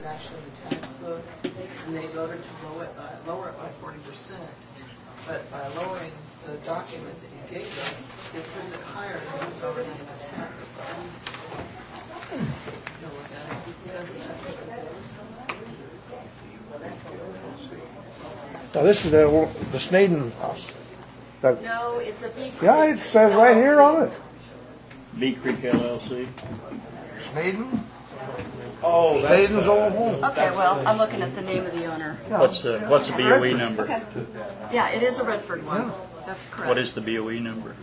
Actually, the tax book, and they voted to lower it by 40%. But by lowering the document that you gave us, it puts it higher than what's already in the tax book. You'll look at it. Now this is the Snaden house. No, it's a B Creek. Yeah, it says right here on it. B Creek LLC. Snaden? Oh, Snaden's old home. Okay, well, I'm looking at the name of the owner. What's the BOE number? Okay. Yeah, it is a Redford one. Yeah. That's correct. What is the BOE number?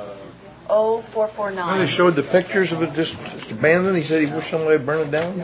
0449. They showed the pictures of it just abandoned. He said he wished somebody would burn it down.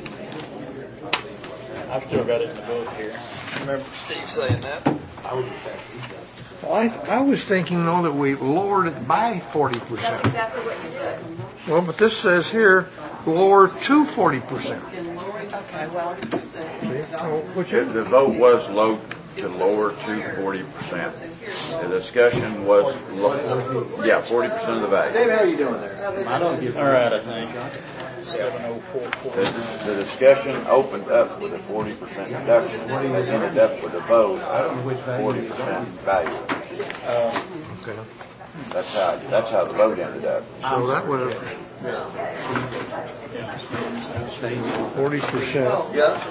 I've still got it in the book here. Remember Steve saying that? Well, I was thinking, though, that we lowered it by 40%. That's exactly what you did. Well, but this says here, lower to 40%. Okay, well, The vote was low to lower to 40%. The discussion was, 40% of the value. Dave, how are you doing there? I don't give. All right, I think. 7044. The discussion opened up with a 40% reduction, and ended up with a vote of 40% value. Okay. That's how the vote ended up. So that would have 40%. Yeah.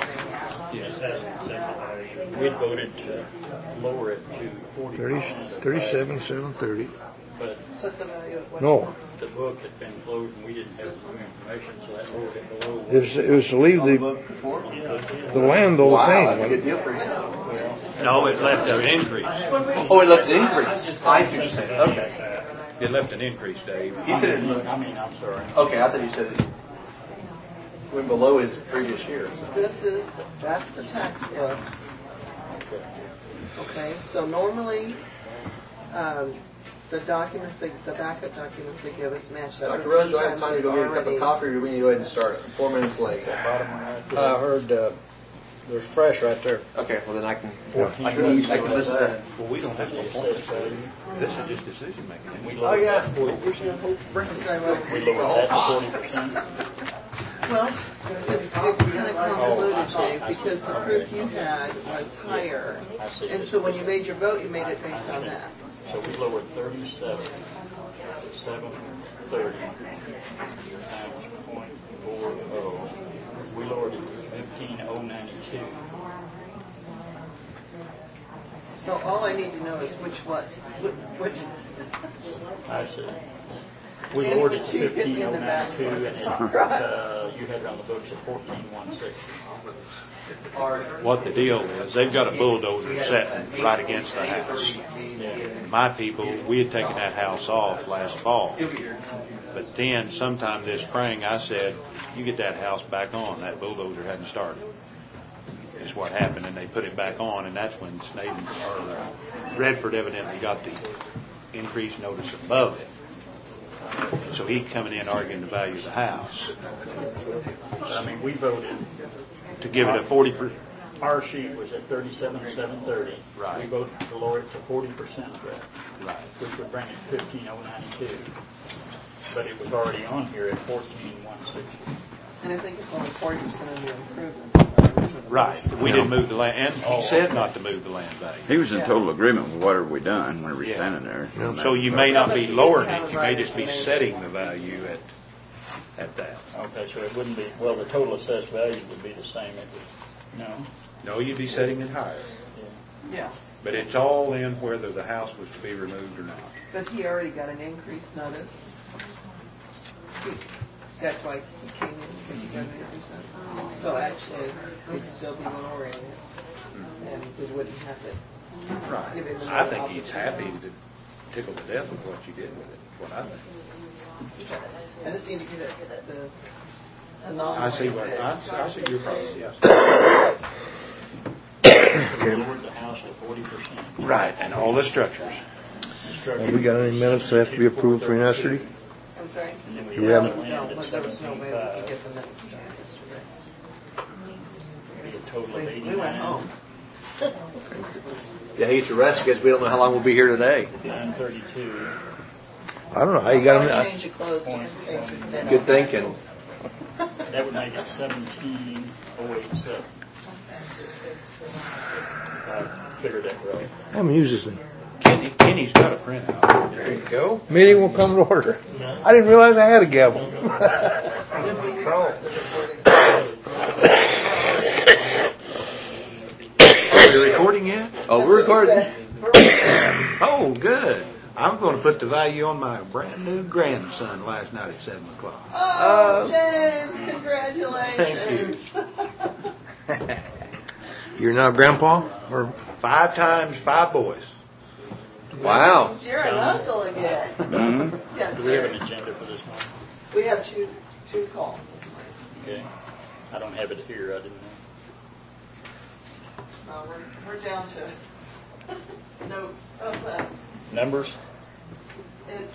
We had voted to lower it to 40%. 37,730. But set the value at what? No, the book had been closed and we didn't have new information, so that lowered it below. it was to leave the land all the That's a same. good deal for you. No, it left an increase. Oh, it left an increase. I see what you're saying. Okay. It left an increase, Dave. He said it. I'm sorry. Okay, I thought you said it went below his previous year. That's the tax book. Okay, so normally, the documents, the backup documents they give us match that. Dr. Rose, do I have time to go get a cup of coffee, or do we need to go ahead and start 4 minutes late? I heard there's fresh right there. Okay, well then I can listen to that. Well, we don't have to appoint this. This is just decision making. Oh yeah. We lowered that to 40%. Well, it's kind of convoluted, Dave, because the proof you had was higher. And so when you made your vote, you made it based on that. So we lowered 37 to 730 times 0.40. We lowered it to 15,092. So all I need to know is which. I see. We lowered it to 15,092, and you had it on the books at 14,160. What the deal is, they've got a bulldozer sitting right against the house. My people, we had taken that house off last fall. But then sometime this spring I said, you get that house back on. That bulldozer hadn't started. Is what happened, and they put it back on, and that's when Redford evidently got the increased notice above it. So he's coming in arguing the value of the house. I mean, we voted to give it a 40%. Our sheet was at 37,730. Right. We voted to lower it to 40% of that. Right. Which would bring it to 15,092. But it was already on here at 14,160. And I think it's only 40% of the improvements. Right. We didn't move the land, and he said not to move the land value. He was in total agreement with whatever we done when we were standing there. So you may not be lowering it, you may just be setting the value at that. Okay, so it wouldn't be, well, the total assessed value would be the same. It would, No, you'd be setting it higher. Yeah. But it's all in whether the house was to be removed or not. But he already got an increased notice. That's why he came in, because he got an increased notice. So actually, it'd still be lowering it, and we wouldn't have to give him Right. I think he's happy to tickle to death with what you did with it, what I think. I just need to get the I see your problem, yes. we lowered the house to 40%. Right, and all the structures. Have we got any minutes that have to be approved for yesterday? I'm sorry? Do we have? No, but there was no way we could get the minutes done yesterday. A total of 89. We went home. Yeah, he gets your rest because we don't know how long we'll be here today. 932. I don't know how you got them. Change of clothes just in case we stand Good up. thinking. Down That would make it 17,087. I figured that right. I haven't used this thing. Kenny's got a printout. There you go. Meeting will come to order. I didn't realize I had a gavel. Are you recording yet? Oh, we're recording. Oh, good. I'm going to put the value on my brand new grandson last night at 7 o'clock. Oh, James, congratulations. You're now grandpa? Or 5 times 5 boys. Wow. You're an uncle again. Yes, Do we have sir. an agenda for this one? We have two calls. Okay. I don't have it here. I didn't know. We're down to notes of that. Numbers? It's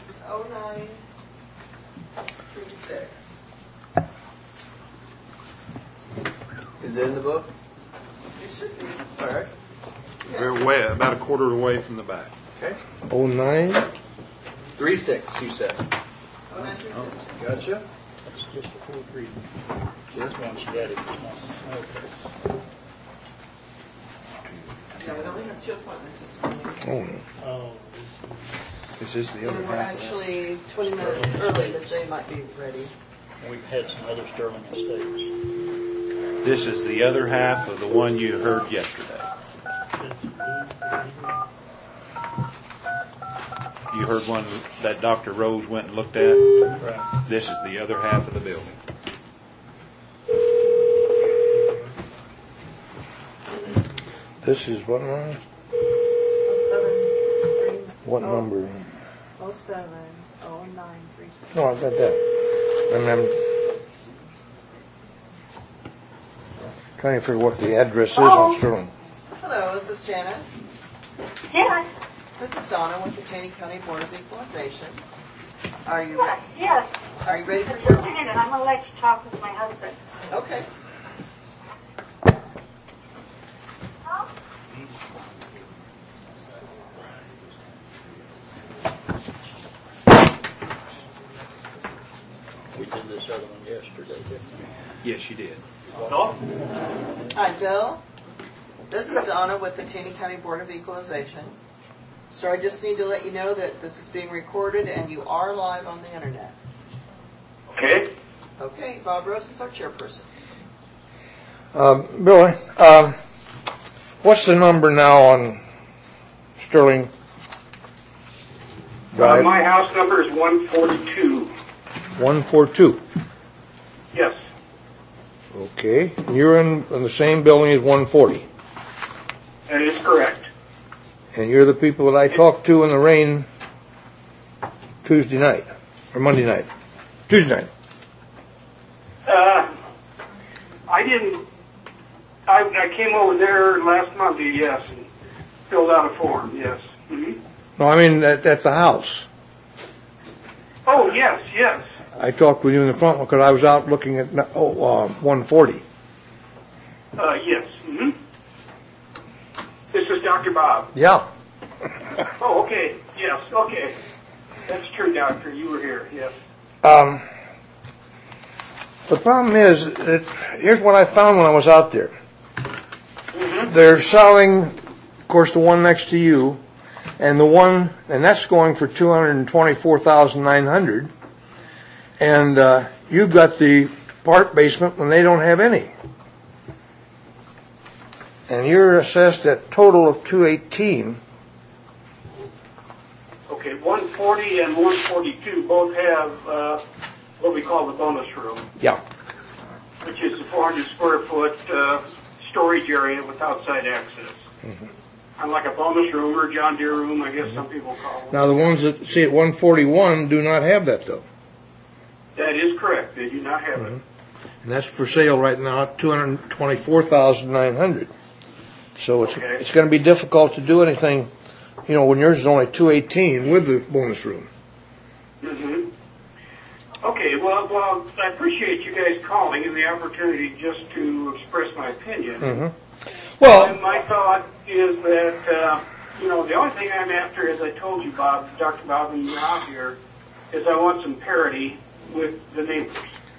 0936. Is it in the book? It should be. All right. We're way, about a quarter away from the back. Okay. 09? 3-6, you said. 0936. Gotcha. That's just the fourth reading. This one she added this morning. Okay. Yeah, we only have 2 appointments this morning. Oh, Oh, is this the other And we're half? actually 20 minutes early, but they might be ready. we've had some other Sterling Estates. This is the other half of the one you heard yesterday. You heard one that Dr. Rose went and looked at? Right. This is the other half of the building. This is what line? 07. What number? 07 0936. No, I got that. And I'm trying to figure what the address is on Sterling. Hello, is this Janice? Yes, This is Donna with the Taney County Board of Equalization. Are you yes. Are you ready for Just a your? minute, I'm gonna let you talk with my husband. Okay. We did this other one yesterday, didn't we? Yes, you did. Hi, Bill. This is Donna with the Taney County Board of Equalization. So I just need to let you know that this is being recorded and you are live on the internet. Okay. Okay, Bob Rose is our chairperson. Billy, what's the number now on Sterling Drive? My house number is 142. 142. Yes, Okay. You're in the same building as 140. that is correct. And you're the people that I talked to in the rain Tuesday night, or Monday night. Tuesday night. I came over there last Monday, yes, and filled out a form, yes. Mm-hmm. No, I mean at the house. Oh, yes, yes. I talked with you in the front because I was out looking at 140. Yes. Mm-hmm. This is Dr. Bob. Yeah. Oh, okay. Yes, okay. That's true, Doctor. You were here, yes. The problem is, here's what I found when I was out there. Mm-hmm. They're selling, of course, the one next to you, and that's going for $224,900. And you've got the part basement when they don't have any. And you're assessed at total of $218. Okay, 140 and 142 both have what we call the bonus room, Yeah. which is a 400 square foot storage area with outside access. Mm-hmm. Unlike a bonus room or a John Deere room, I guess some people call it. Now the ones that see at 141 do not have that though. That is correct. They do not have it. And that's for sale right now at $224,900. So it's Okay. it's going to be difficult to do anything, when yours is only $218 with the bonus room. Mm-hmm. Okay, well, I appreciate you guys calling and the opportunity just to express my opinion. Mm-hmm. Well, And my thought is that, the only thing I'm after, as I told you, Bob, Dr. Bob, when you were out here, is I want some parity with the neighbors.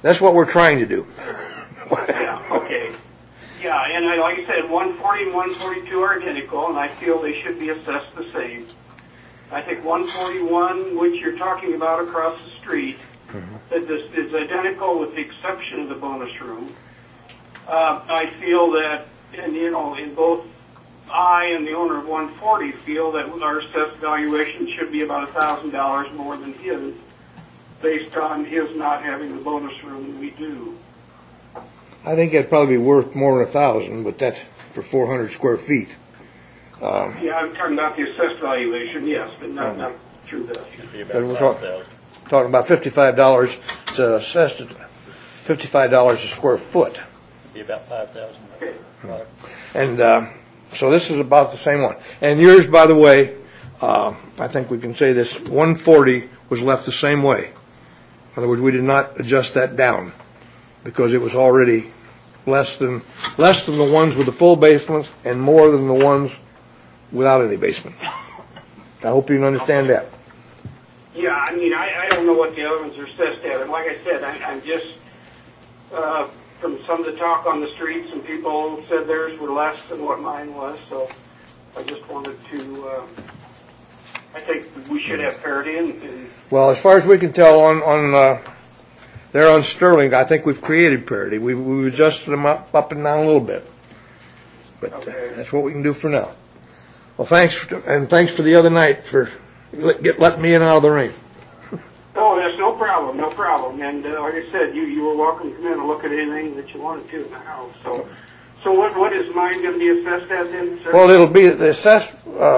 That's what we're trying to do. Yeah, okay. Yeah, and like I said, 140 and 142 are identical, and I feel they should be assessed the same. I think 141, which you're talking about across the street, that this is identical with the exception of the bonus room. I feel that, and in both I and the owner of 140 feel that our assessed valuation should be about $1,000 more than his, based on his not having the bonus room and we do. I think that'd probably be worth more than 1,000, but that's for 400 square feet. Yeah, I'm talking about the assessed valuation, yes, but not through the. But we're talking about $55 to assessed at $55 a square foot. Be about 5,000. Okay. And so this is about the same one. And yours, by the way, I think we can say this, 140 was left the same way. In other words, we did not adjust that down because it was already less than the ones with the full basements and more than the ones without any basement. I hope you can understand that. Yeah, I mean, I don't know what the other ones are assessed at, and like I said, I'm just, from some of the talk on the street, some people said theirs were less than what mine was, so I just wanted to, I think we should have parity and Well, as far as we can tell on there on Sterling, I think we've created parity. We've adjusted them up and down a little bit. But Okay. that's what we can do for now. Well, thanks for the other night for letting me in out of the rain. oh, that's no problem, no problem. And like I said, you were welcome to come in and look at anything that you wanted to in the house. So what is mine going to be assessed at then, sir? Well, it'll be the assessed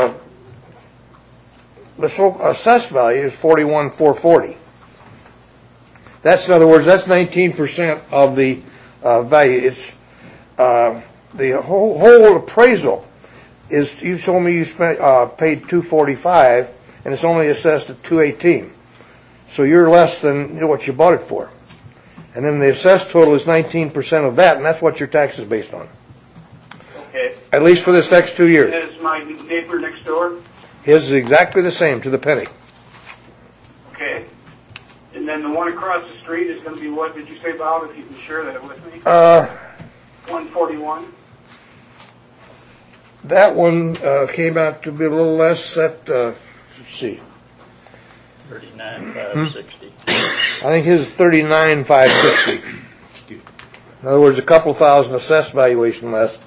value is 41,440. That's, in other words, that's 19% of the value. It's the whole appraisal is. You told me you paid $245, and it's only assessed at $218. So you're less than what you bought it for. And then the assessed total is 19% of that, and that's what your tax is based on. Okay. At least for this next 2 years. Is my neighbor next door? His is exactly the same to the penny. Okay. And then the one across the street is going to be what did you say, Bob, if you can share that with me? 141? That one came out to be a little less at, let's see. 39,560. I think his is 39,560. In other words, a couple thousand assessed valuation less.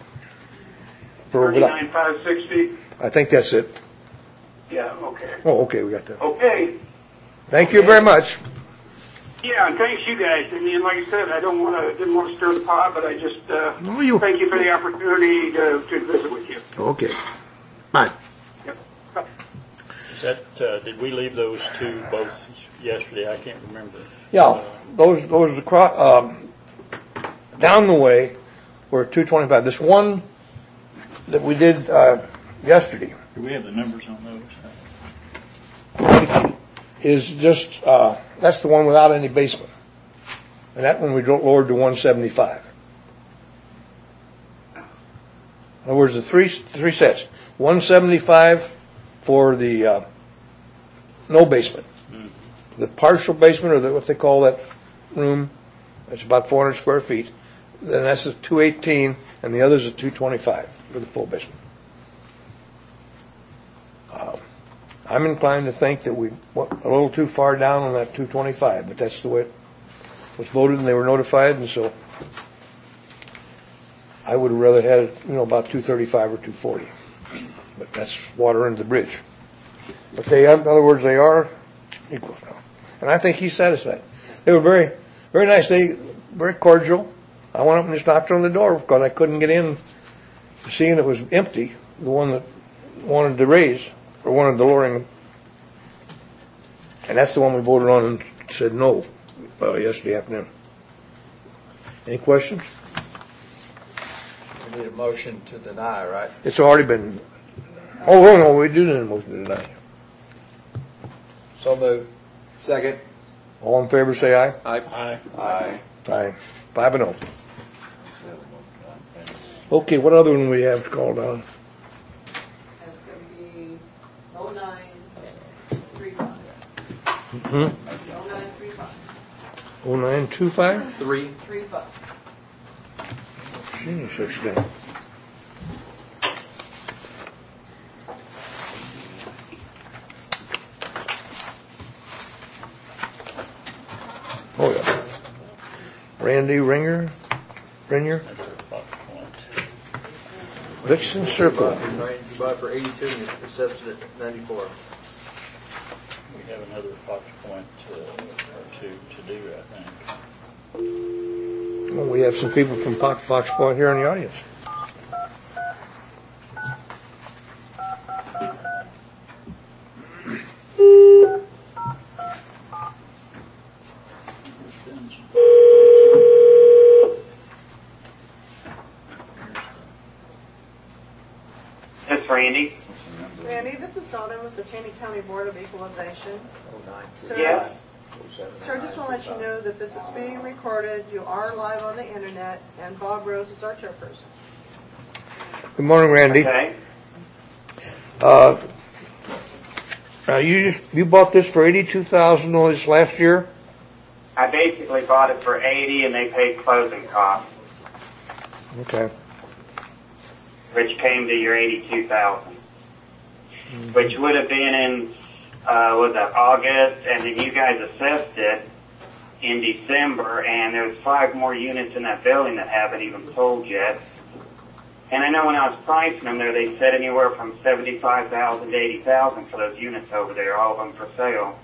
39,560? I think that's it. Yeah, okay. Oh, okay, we got that. Okay. Thank you very much. Yeah, and thanks you guys. I mean, like I said, I didn't want to stir the pot, but I just you- thank you for the opportunity to visit with you. Okay. Bye. Yep. Is that, did we leave those two both yesterday? I can't remember. Yeah, those across, down the way were 225. This one that we did yesterday Do we have the numbers on those? is just that's the one without any basement, and that one we lowered to 175. In other words, the three sets: 175 for the no basement, the partial basement, or what they call that room. It's about 400 square feet. Then that's a 218, and the other's a 225 for the full basement. I'm inclined to think that we went a little too far down on that 225, but that's the way it was voted, and they were notified, and so I would have rather had it, about 235 or 240. But that's water under the bridge. But they, in other words, they are equal now, and I think he's satisfied. They were very, very nice. They very cordial. I went up and just knocked on the door because I couldn't get in, seeing it was empty. The one that wanted to raise. Or wanted the lowering, and that's the one we voted on and said no yesterday afternoon. Any questions? We need a motion to deny, right? It's already been. Oh no, we do need a motion to deny. So moved. Second. All in favor, say aye. Aye. Aye. Aye. 5-0. Okay, what other one we have called on? It's going to be 0935. 0935. 0925? 3.5. Gee, 16. Oh, yeah. Randy Ringer? Dixon Circle. You bought it for 82 and you assessed it at 94. We have another Fox Point or two to do, I think. Well, we have some people from Fox Point here in the audience. That's Randy. Randy, this is Donna with the Taney County Board of Equalization. Sir, Yeah. Sir, I just want to let you know that this is being recorded. You are live on the internet, and Bob Rose is our chairperson. Good morning, Randy. Okay. Now you bought this for $82,000 this last year? I basically bought it for 80 and they paid closing costs, Okay. which came to your 82,000, which would have been in, was that August, and then you guys assessed it in December, and there's 5 more units in that building that haven't even sold yet. And I know when I was pricing them there, they said anywhere from 75,000 to 80,000 for those units over there, all of them for sale.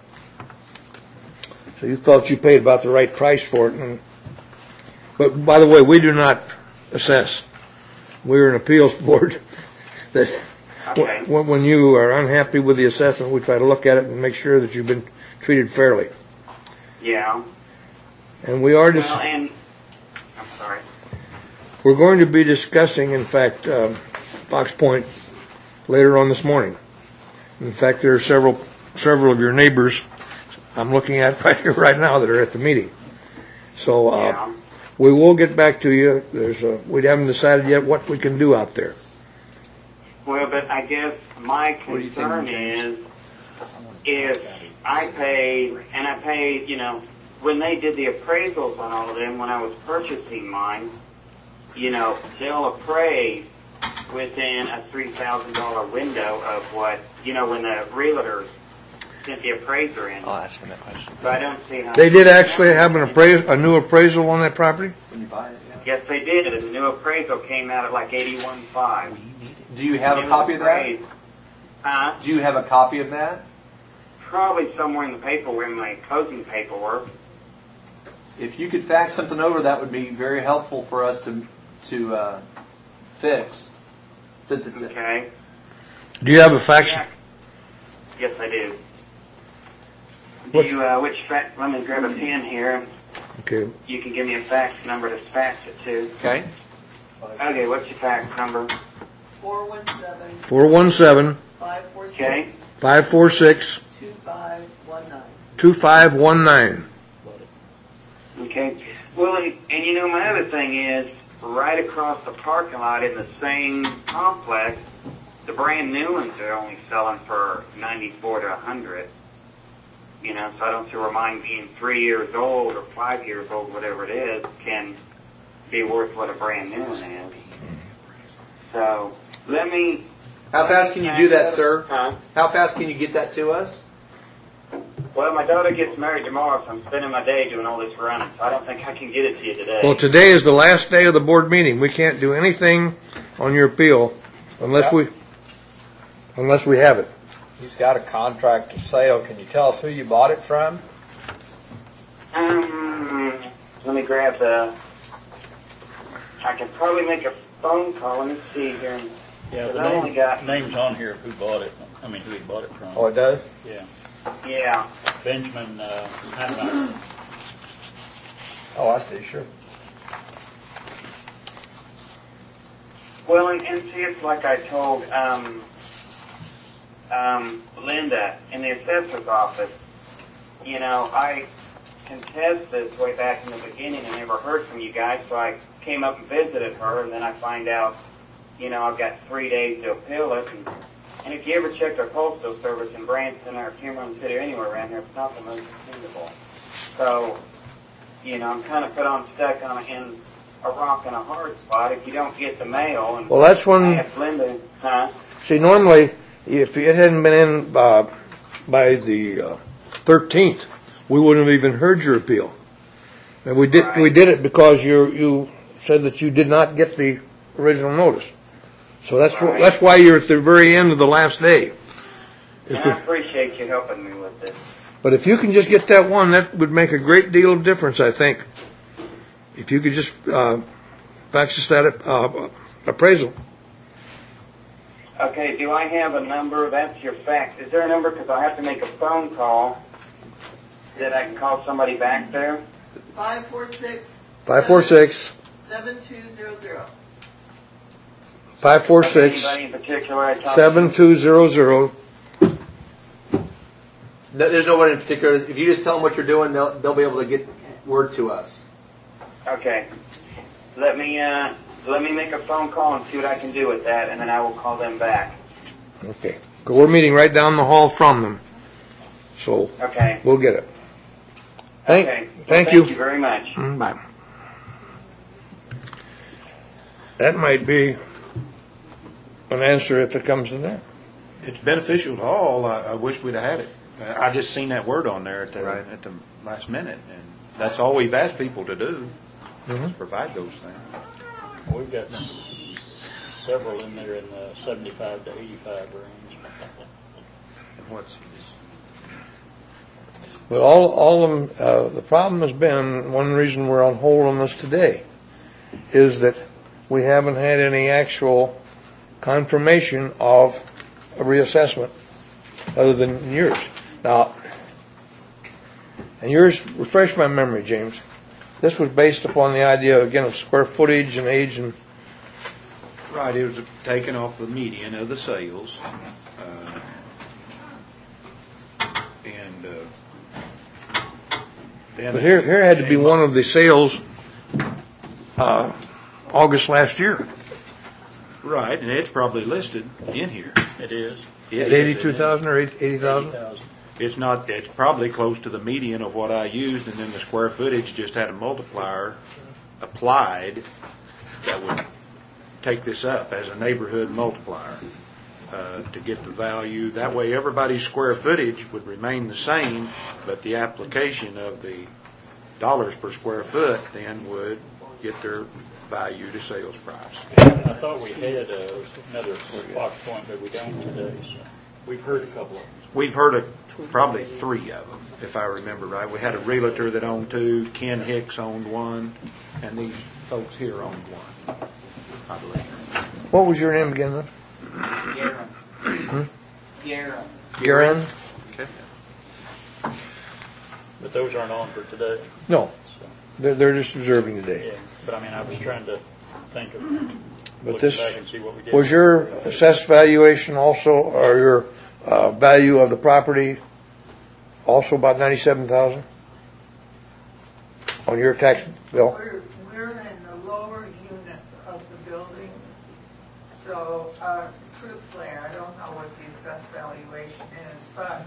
So you thought you paid about the right price for it. But by the way, we do not assess. We're an appeals board that Okay. when you are unhappy with the assessment, we try to look at it and make sure that you've been treated fairly. Yeah. And we are Well, and I'm sorry. we're going to be discussing, in fact, Fox Point later on this morning. In fact, there are several of your neighbors I'm looking at right here, right now, that are at the meeting. So Yeah. we will get back to you. We haven't decided yet what we can do out there. Well, but I guess my What do you think, concern is if I paid, and I paid, when they did the appraisals on all of them, when I was purchasing mine, they'll appraise within a $3,000 window of what, when the realtors sent the appraiser in. I'll ask him that question. So I don't see how. They did actually have a new appraisal on that property? When you buy it, yeah. Yes, they did, and the new appraisal came out at like 81.5. Do you have a copy of that? Huh? Do you have a copy of that? Probably somewhere in the paperwork, in my closing paperwork. If you could fax something over, that would be very helpful for us to fix. Okay. Do you have a fax? Yes, I do. What- Which fax? Let me grab a pen here. Okay. You can give me a fax number to fax it to. Okay. Okay, what's your fax number? 417 417 Okay. 546 2519. 2519. Okay. Well, and my other thing is, right across the parking lot in the same complex, the brand new ones are only selling for 94 to 100. So I don't see where mine being 3 years old or 5 years old, whatever it is, can be worth what a brand new one is. So let me. How fast can you do that, sir? Huh? How fast can you get that to us? Well, my daughter gets married tomorrow, so I'm spending my day doing all this running. So I don't think I can get it to you today. Well, today is the last day of the board meeting. We can't do anything on your appeal unless we have it. He's got a contract of sale. Can you tell us who you bought it from? Let me grab the. I can probably make a phone call. Let me see here. Yeah, Because I only got. name's on here of who bought it. Who he bought it from. Oh, it does? Yeah. Yeah. Benjamin Hannemeyer. Oh, I see, sure. Well, and see, it's like I told Linda in the assessor's office. I contested this way back in the beginning and never heard from you guys, so I came up and visited her, and then I find out, I've got 3 days to appeal it. And if you ever checked our postal service in Branson or Cameron City or anywhere around here, it's not the most dependable. So I'm kind of stuck in a rock and a hard spot if you don't get the mail. And Well, that's when. I asked Linda, See, normally, if it hadn't been in by the 13th, we wouldn't have even heard your appeal. And we did it because you said that you did not get the original notice. So that's why you're at the very end of the last day. And I appreciate you helping me with this. But if you can just get that one, that would make a great deal of difference, I think. If you could just fax us that appraisal. Okay, do I have a number? That's your fax. Is there a number? Because I have to make a phone call that I can call somebody back there. 546 7200. 546 Anybody in particular I talk to? 7200. There's no one in particular. If you just tell them what you're doing, they'll be able to get word to us. Okay. Let me make a phone call and see what I can do with that, and then I will call them back. Okay. We're meeting right down the hall from them. So Okay. we'll get it. Okay. Well, Thank you. Thank you very much. Bye. That might be an answer if it comes to that. It's beneficial to all. I wish we'd have had it. I just seen that word on there at the last minute, and that's all we've asked people to do, is provide those things. We've got several in there in the 75 to 85 range. And what's But all of them, the problem has been, one reason we're on hold on this today, is that we haven't had any actual confirmation of a reassessment other than yours. Now, and yours, refresh my memory, James. This was based upon the idea, again, of square footage and age and... right? It was taken off the median of the sales, and then. But here had to be one of the sales August last year. Right, and it's probably listed in here. It is. At 82,000 or 80,000? It's not. It's probably close to the median of what I used, and then the square footage just had a multiplier applied that would take this up as a neighborhood multiplier to get the value. That way, everybody's square footage would remain the same, but the application of the dollars per square foot then would get their value to sales price. I thought we had another Fox Point, but we don't today. So we've heard a couple of them. We've heard probably 3 of them, if I remember right. We had a realtor that owned 2, Ken Hicks owned 1, and these folks here owned 1, I believe. What was your name again? Garen. Garen. Garen? Okay. But those aren't on for today. No, So, they're just observing today. yeah, but I mean, I was trying to think of But looking this back and see what we did. was your assessed valuation also, or your value of the property also about 97,000 on your tax bill? We're in the lower unit of the building, so truthfully, I don't know what the assessed valuation is, but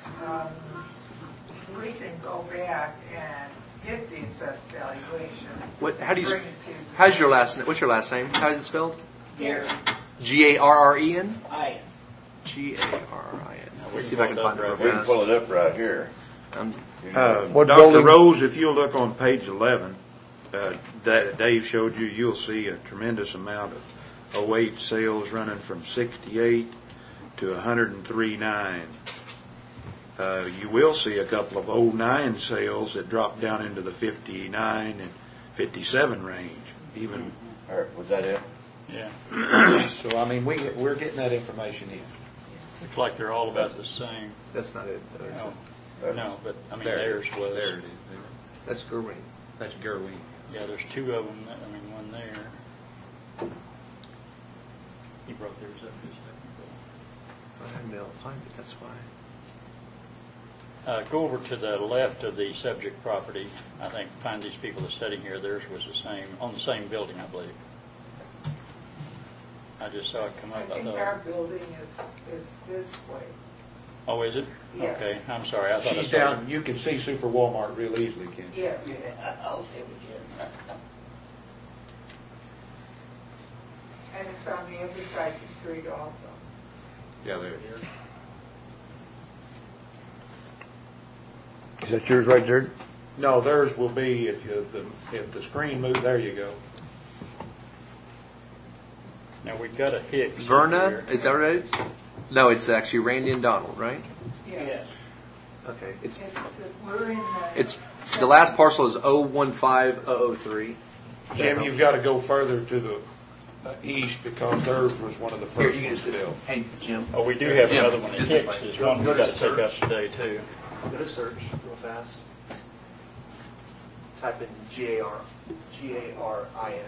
we can go back and get the assessed valuation. Bring it to you. What's your last name? How is it spelled? Garen. Garren? I. Garrin. Let's see if I can find it real We can fast. pull it up right here. What Dr. building? Rose, if you look on page 11, that Dave showed you, you'll see a tremendous amount of 08 sales running from 68 to 103.9. You will see a couple of 09 sales that drop down into the 59 and 57 range. Even Was that it? Yeah, so, I mean, we're getting that information in. looks like they're all about the same. That's not it. No, but I mean, theirs was. There it is. That's Gerwin. That's Gerwin. Yeah, there's 2 of them. I mean, one there. He brought theirs up just a second They'll find it. That's why. ago. Go over to the left of the subject property. I think find these people that's sitting here. Theirs was the same on the same building, I believe. I just saw it come I up. I think thought. our building is this way. Oh, is it? Yes. Okay, I'm sorry, I thought I She's saw it. down, you can see Super Walmart real easily, can't you? Yes. I'll stay with you. And it's on the other side of the street also. Yeah, there. Is that yours right there? No, theirs will be if the screen moves, there you go. Now, we've got a Hicks. Verna, here. is that what it is? No, it's actually Randy and Donald, right? Yes. Okay. We're in the. It's the last parcel is 015003. Jim, you've got to go further to the east because theirs was one of the Here, first you can ones just built. Hey, Jim. Oh, we do have Yeah. another one. The Hicks is one we've got to take up today, too. Go to search real fast. Type in Garin.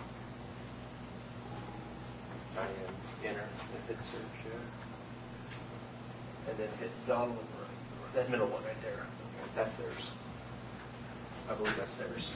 Enter. And hit search here. And then hit Donald. That middle one right there. That's theirs. I believe that's theirs.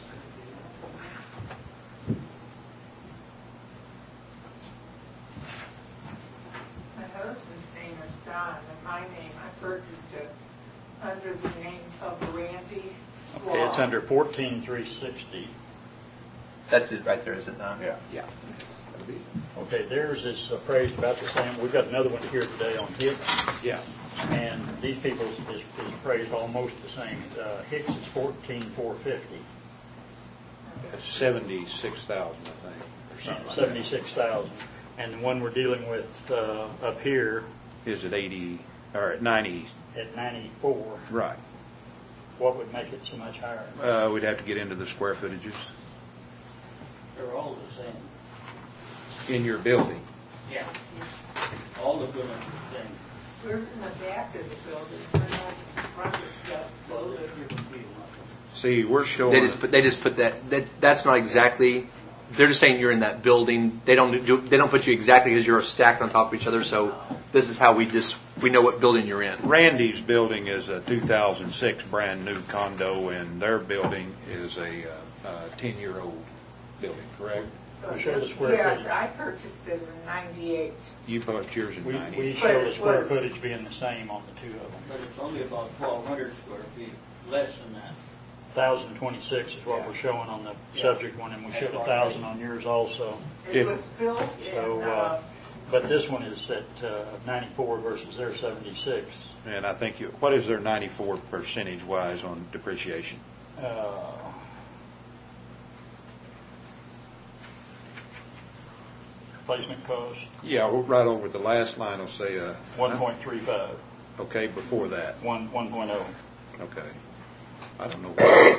My husband's name is Don, and my name, I purchased it under the name of Randy Law. Okay, it's under 14360. That's it right there, is it not? Yeah. Yeah. Okay, theirs is appraised about the same. We've got another one here today on Hicks, Yeah. and these people's is appraised almost the same. Hicks is 14450. That's 76,000, I think, or something like that. 76,000. And the one we're dealing with up here Is it 80 or at 90? at 94, Right. what would make it so much higher? We'd have to get into the square footages They're all the same. in your building. Yeah. All the buildings are the same. We're in the back of the building, we're not in the front of the building. See, we're showing. They just put that. That's not exactly. They're just saying you're in that building. They don't put you exactly because you're stacked on top of each other. So this is how we know what building you're in. Randy's building is a 2006 brand new condo, and their building is a 10-year-old building. Correct? We show the square Yes, footage. I purchased it in '98. You bought yours in We 90. show the But it square was- footage being the same on the two of them. But it's only about 1,200 square feet, less than that. 1,026 is what we're showing on the subject one, and we showed 1,000 on yours also. It If- was built in, So, but this one is at 94 versus their 76. And I think what is their 94 percentage wise on depreciation? Replacement cost, Yeah, right over the last line will say 1.35, okay, before that. 1.0. Okay. I don't know why.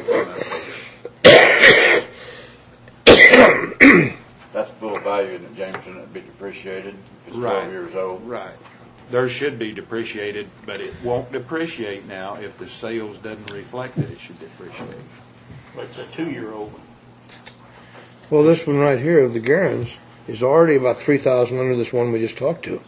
That's full value, isn't it, Jameson? It'd be depreciated if it's Right. 12 years old. Right. Theirs should be depreciated, but it won't depreciate now if the sales doesn't reflect that it should depreciate. But it's a 2-year-old one. Well, this one right here, the Garins, is already about 3,000 under this one we just talked to.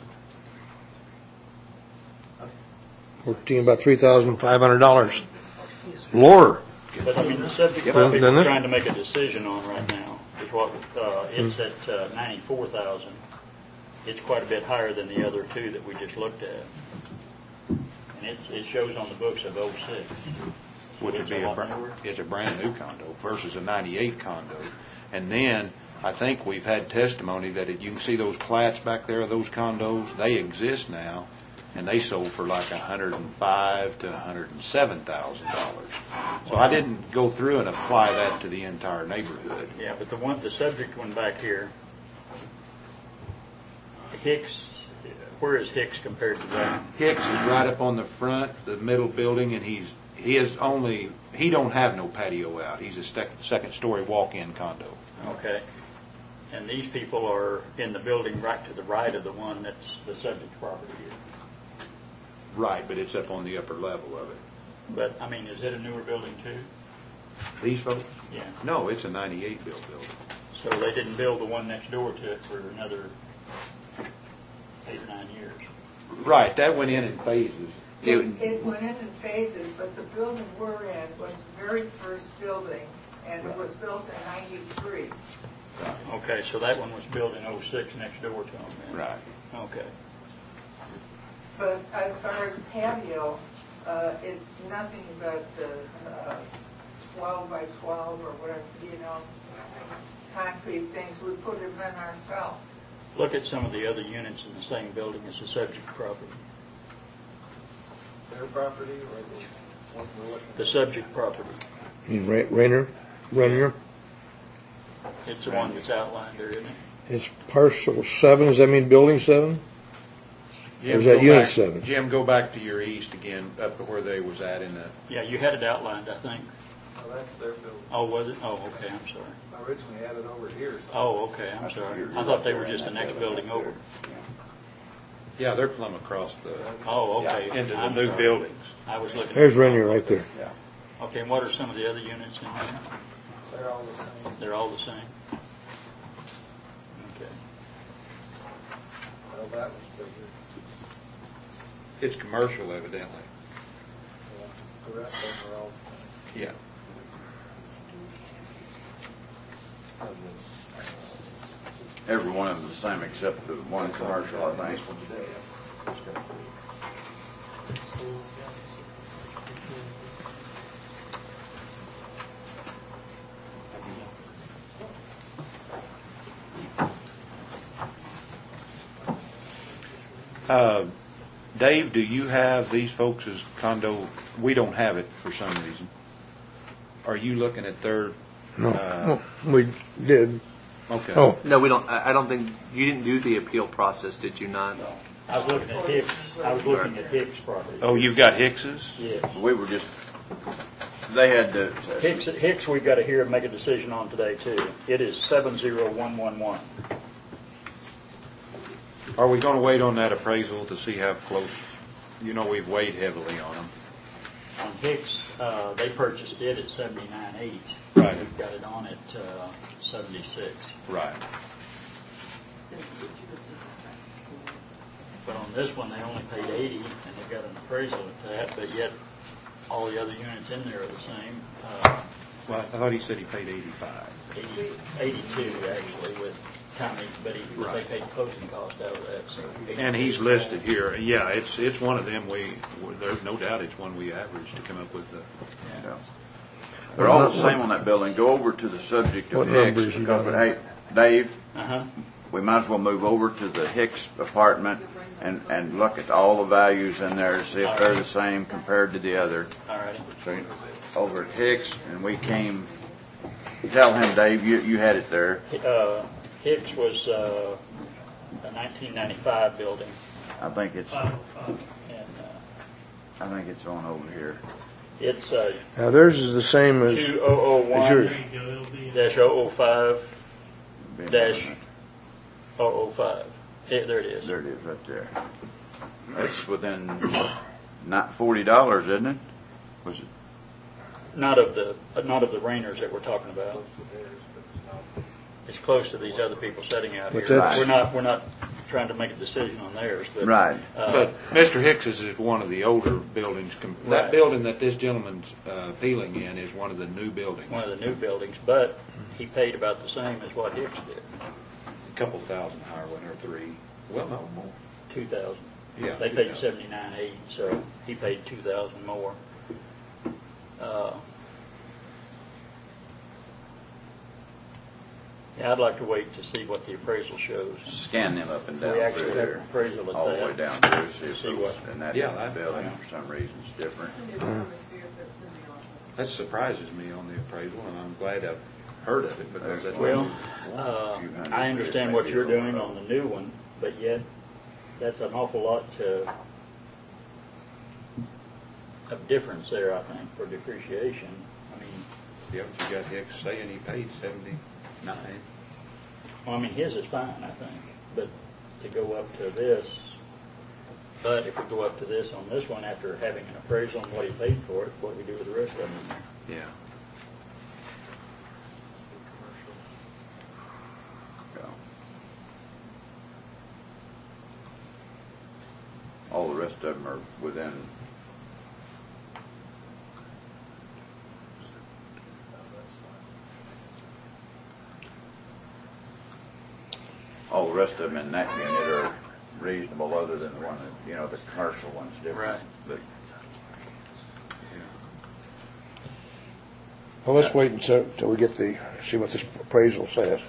We're talking about $3,500 lower. But I mean, the subject Yep. property Then we're this- trying to make a decision on right now is what, it's at 94,000. It's quite a bit higher than the other two that we just looked at. And it shows on the books of 06. Which would It's be a lot newer. it's a brand new condo versus a 98 condo. And then I think we've had testimony that you can see those plats back there of those condos, they exist now, and they sold for like $105,000 to $107,000. So I didn't go through and apply that to the entire neighborhood. Yeah, but the subject one back here, Hicks, where is Hicks compared to that? Hicks is right up on the front, the middle building, and he don't have no patio out. He's a second story walk-in condo. Okay. And these people are in the building right to the right of the one that's the subject property here. Right, but it's up on the upper level of it. But, I mean, is it a newer building too? These folks? Yeah. No, it's a 98 built building. So they didn't build the one next door to it for another 8 or 9 years. Right, that went in phases. It went in phases, but the building we're in was the very first building, and it was built in '93. Okay, so that one was built in 06 next door to them then? Right. Okay. But as far as patio, it's nothing but 12 by 12 or whatever, concrete things. We put them in ourselves. Look at some of the other units in the same building as the subject property. Their property or the one we're looking The subject property. You mean Rainier? It's the one that's outlined there, isn't it? It's parcel 7, does that mean building 7? Or is that go unit back- 7? Jim, go back to your east again, up to where they was at in the, Yeah, you had it outlined, I think. Oh, that's their building. Oh, was it? Oh, okay, I'm sorry. I originally had it over here. So Oh, okay, I'm sorry. I thought they were just the next building over. yeah, they're plumb across the, Oh, okay. into the I'm new sorry. buildings. I was looking. There's Rainier right there. Okay, and what are some of the other units in there? they're all the same. They're all the same? Okay. Well, that was bigger. It's commercial evidently. Yeah. The rest of them are all the same. Yeah. Every one of them is the same except the one commercial, I think. Dave, do you have these folks' condo? We don't have it for some reason. Are you looking at their? No, we did. Okay. Oh, No, we don't. I don't think you didn't do the appeal process, did you not? I was looking at Hicks. I was looking at Hicks property. Oh, you've got Hicks's? Yes. We were just, they had to, Hicks we've got to hear and make a decision on today too. It is 70111. Are we going to wait on that appraisal to see how close? You know, we've weighed heavily on them. On Hicks, they purchased it at 79.8. Right. We've got it on at 76. Right. But on this one, they only paid 80, and they've got an appraisal at that. But yet, all the other units in there are the same. Well, I thought he said he paid 85. 82 actually with county, but Right. they paid closing cost out of that. So And he's listed here. Yeah, it's one of them. There's no doubt it's one we averaged to come up with the. Yeah. they're all the same on that building. Go over to the subject of What Hicks. numbers you Because, got? hey, Dave, Uh-huh. we might as well move over to the Hicks apartment and look at all the values in there to see if they're the same compared to the other. All righty. So over at Hicks, and we came, tell him, Dave, you had it there. Hicks was a 1995 building, I think it's, and I think it's on over here. it's now theirs is the same as 2001-005-005. There it is. There it is, right there. That's within not $40, isn't it? Was it? Not of the Rainers that we're talking about. It's close to these other people sitting out here. But that's- We're not trying to make a decision on theirs, but Right. But Mr. Hicks's is one of the older buildings. That Right. building that this gentleman's appealing in is one of the new buildings. one of the new buildings. But he paid about the same as what Hicks did, A couple thousand higher, one or three. Well, no more. 2,000. Yeah. They paid 79.8, so he paid 2,000 more. Yeah, I'd like to wait to see what the appraisal shows. Scan them up and down We actually through have an there. appraisal at All the that. way down through, see if See it was what- in that Yeah, that- building for some reason it's different. That surprises me on the appraisal, and I'm glad I've heard of it because that's Well, what I understand what you're doing on the new one, but yet that's an awful lot of difference there, I think, for depreciation. I mean, yeah, but you got Hicks saying he paid 79. well, I mean, his is fine, I think, but to go up to this, but if we go up to this on this one after having an appraisal on what he paid for it, what do we do with the rest of them in there? Yeah. Yeah. All the rest of them are within. All the rest of them in that unit are reasonable other than the one that, the commercial one's different. Right. But, Well, let's wait until we get see what this appraisal says.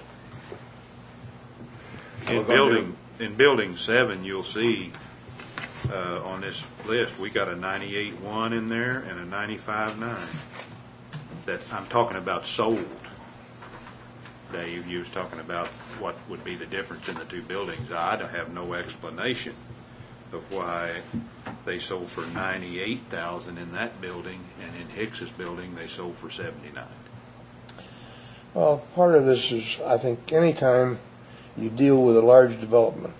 In building 7, you'll see on this list we got a 98.1 in there and a 95.9. That I'm talking about sold. Dave, you was talking about what would be the difference in the two buildings. I have no explanation of why they sold for $98,000 in that building, and in Hicks's building they sold for $79,000. Well, part of this is, I think, anytime you deal with a large development,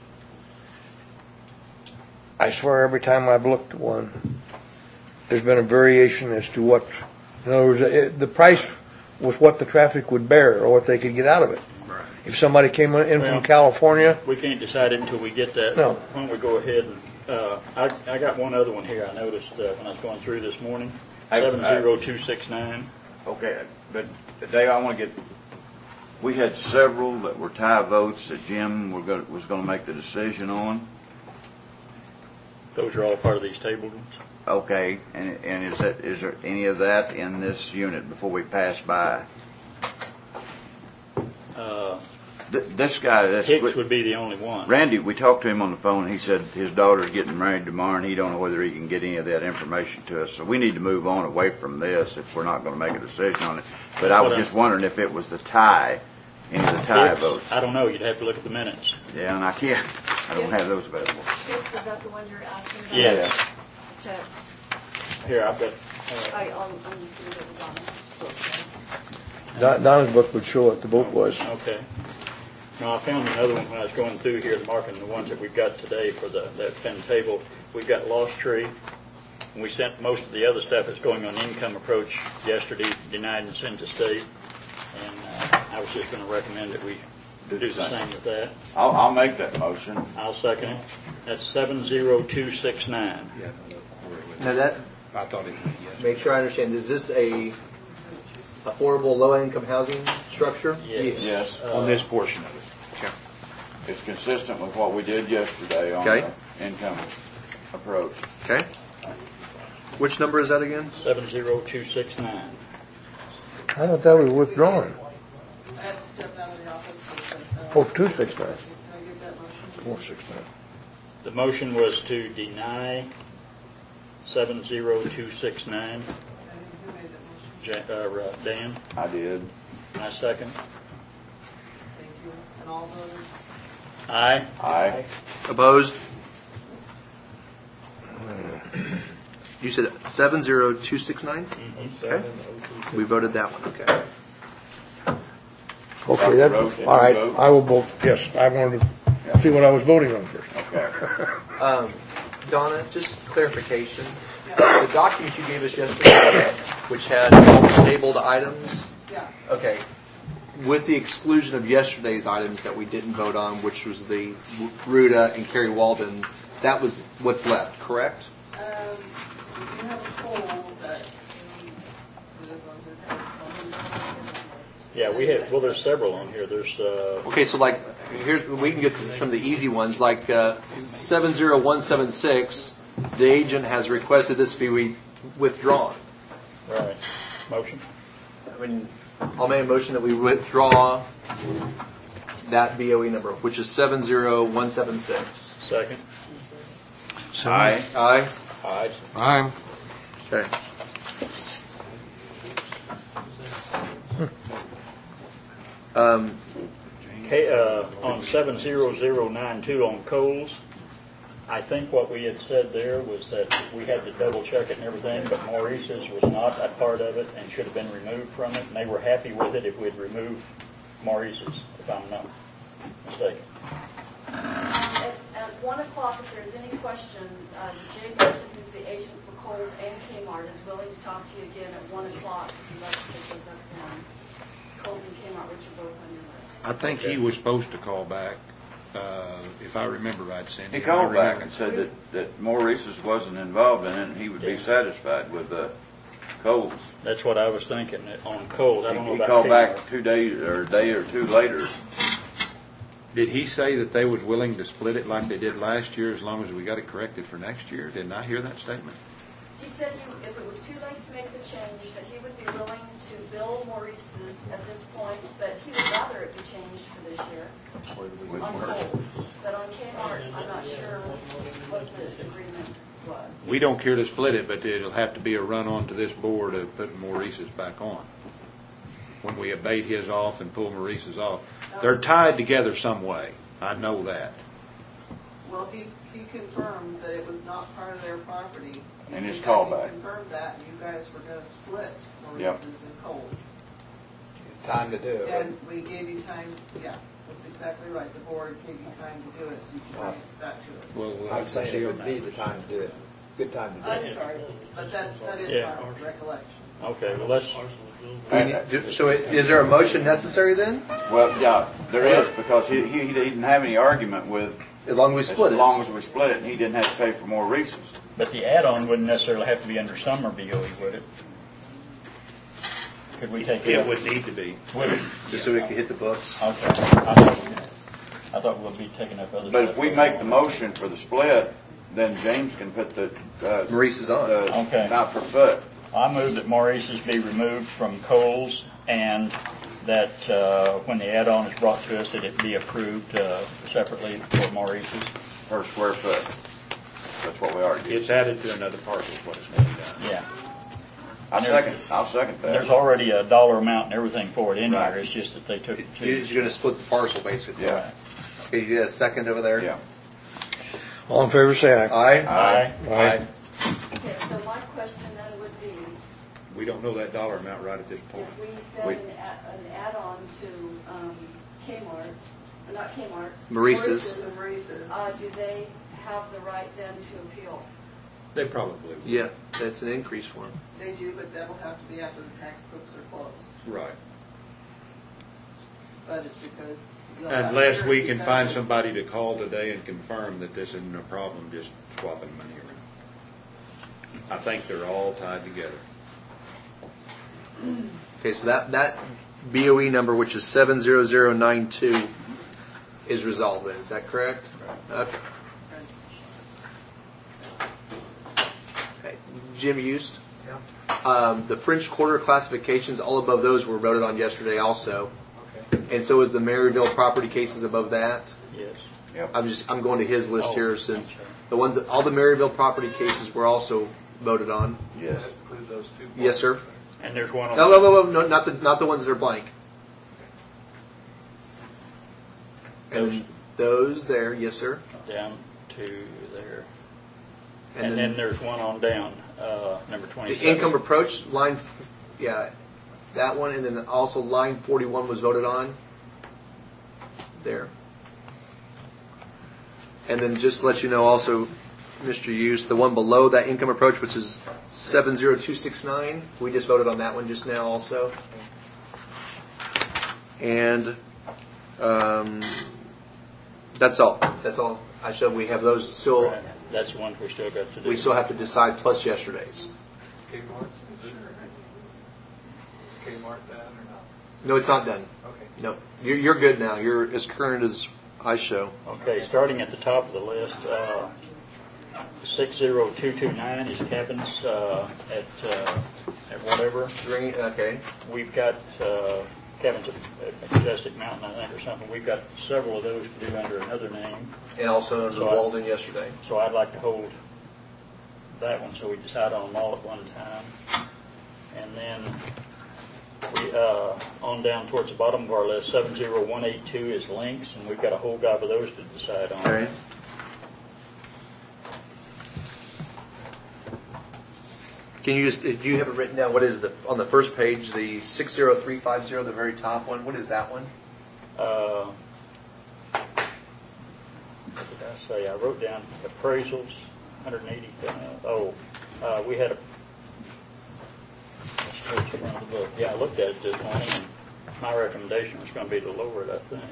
I swear every time I've looked at one, there's been a variation as to what, in other words, the price was what the traffic would bear or what they could get out of it. Right. If somebody came in Well, from California, We can't decide it until we get that. No. Why don't we go ahead and, I got one other one here I noticed when I was going through this morning, 70269. okay, but Dave, I want to we had several that were tie votes that Jim was going to make the decision on. Those are all part of these tabled ones? Okay, and is there any of that in this unit before we pass by? This guy, Hicks would be the only one. Randy, we talked to him on the phone. He said his daughter's getting married tomorrow, and he don't know whether he can get any of that information to us. So we need to move on away from this if we're not going to make a decision on it. But I was just wondering if it was the tie, any of the tie Hicks, votes. I don't know. You'd have to look at the minutes. Yeah, and I can't. I don't have those available. Hicks, is that the one you're asking about? Yes. Check. Here, I've got. I'm just going to go with Donna's book. Donna's book would show what the vote was. Okay. Now, I found another one when I was going through here, marking the ones that we've got today for that's been tabled. We've got Lost Tree. And we sent most of the other stuff that's going on income approach yesterday, denied and sent to state. And I was just going to recommend that we do the same with that. I'll make that motion. I'll second it. That's 70269. Now that, I thought it was yes. make sure I understand, is this a affordable low-income housing structure? Yes. On this portion of it. It's consistent with what we did yesterday on Okay. the income approach. Okay. Which number is that again? 70269. I thought that was withdrawn. I had to step out of the office for Oh, 269. Can I get that motion? 469. The motion was to deny 70269. Who made that motion? Dan, I did. and I second. Thank you. And all voted? Aye. Aye. Opposed? You said 70269? Okay. We voted that one, okay. Okay, that, all right, I will vote yes. I wanted to see what I was voting on first. Okay. Donna, just clarification. The document you gave us yesterday, which had all the tabled items, Yeah. okay, with the exclusion of yesterday's items that we didn't vote on, which was the Ruda and Kerry Walden, that was what's left, correct? You have polls that. Yeah, we have. Well, there's several on here. There's. Okay, so like, here we can get to some of the easy ones, like 70176. The agent has requested this be withdrawn. Right. Motion. I mean, I'll make a motion that we withdraw that BOE number, which is 70176. Second. Aye. Aye. Aye. Aye. Okay. On 70092 on Coles, I think what we had said there was that we had to double check it and everything, but Maurice's was not a part of it and should have been removed from it. And they were happy with it if we'd removed Maurice's, if I'm not mistaken. At 1 o'clock, if there's any question, Jay Benson, who's the agent for Kohl's and Kmart, is willing to talk to you again at 1 o'clock if you'd like to pick those up then. Kohl's and Kmart, which are both on your list. I think he was supposed to call back, if I remember right, Cindy. He called back and said that Maurice's wasn't involved in it, and he would be satisfied with Coles. That's what I was thinking on Coles. I don't know He about called Kmart. back 2 days or a day or two later. Did he say that they was willing to split it like they did last year as long as we got it corrected for next year? Didn't I hear that statement? He said if it was too late to make the change, that he would be willing to bill Maurice's at this point, but he would rather it be changed for this year on Kohl's. But on Kmart, I'm not sure what the agreement was. We don't care to split it, but it'll have to be a run-on to this board of putting Maurice's back on. When we abate his off and pull Maurice's off. They're tied together some way. I know that. Well, he confirmed that it was not part of their property. And his He callback. confirmed that, and you guys were gonna split Yep. Maurice's and Cole's. Time to do it. And we gave you time, yeah, that's exactly right, the board gave you time to do it, so you can bring it back to us. Well, we'll I'm have to saying see it on would be that. the time to do it. Good time to do I'm it. sorry, but that is Yeah. my recollection. Okay, well, let's, Is there a motion necessary then? Well, yeah, there is, because he didn't have any argument with, As long as we split as it. long as we split it, and he didn't have to pay for more Reese's. but the add-on wouldn't necessarily have to be under summer BOE, would it? Could we take it It up? would need to be. Would it? Just so we can hit the books. Okay. I thought we'll be taking up other. But if stuff. we make the motion for the split, then James can put the, Maurice's on. the Okay. amount per foot. I move that Maurice's be removed from Kohl's and that when the add-on is brought to us, that it be approved separately for Maurice's. Per square foot. That's what we argued. It's added to another parcel is what it's going to be done. Yeah. I'll second that. There's already a dollar amount and everything for it in Right. here. It's just that they took it You're to. going to split the parcel, basically. Yeah. Okay, you got a second over there? Yeah. All in favor, say aye. Aye? Aye. Aye. Okay, so my question then would be, We don't know that dollar amount right at this point. if we set an add-on to Kmart, not Kmart. Maurice's. Maurice's. Do they have the right then to appeal? They probably would. Yeah, that's an increase for them. They do, but that will have to be after the tax books are closed. Right. But it's because. Unless we can find somebody to call today and confirm that this isn't a problem, just swapping money around. I think they're all tied together. Okay, so that BOE number, which is 70092, is resolved then. Is that correct? Okay. Okay. Jim Used? The French Quarter classifications, all above those were voted on yesterday also. And so is the Maryville property cases above that. Yes. Yep. I'm going to his list here since the ones that, all the Maryville property cases were also voted on. Yes. Yes, sir. And there's one on. No, not the ones that are blank. And those there, yes, sir. Down to there. And And then then there's one on down, number the 27. income approach line, yeah, that one, and then also line 41 was voted on. There. And then just to let you know also, Mr. Hughes, the one below that income approach, which is 70269, we just voted on that one just now also. And that's all. That's all. I showed we have those still. Right. That's the ones we still got to do. We still have to decide plus yesterday's. Kmart that or not? No, it's not done. Okay. No, you're good now. You're as current as I show. Okay, starting at the top of the list, 60229 is cabins at whatever. Green. Okay. We've got cabins at Majestic Mountain, I think, or something. We've got several of those to do under another name. And also under Walden yesterday. So I'd like to hold that one so we decide on them all at one time. And then we, on down towards the bottom of our list, 70182 is links, and we've got a whole gob of those to decide on. Okay. Can you just, do you have it written down? What is on the first page, the 60350, the very top one? What is that one? What did I say? I wrote down appraisals, 180. We had a. Let's go to the front of the book. Yeah, I looked at it this morning, and my recommendation was going to be to lower it, I think.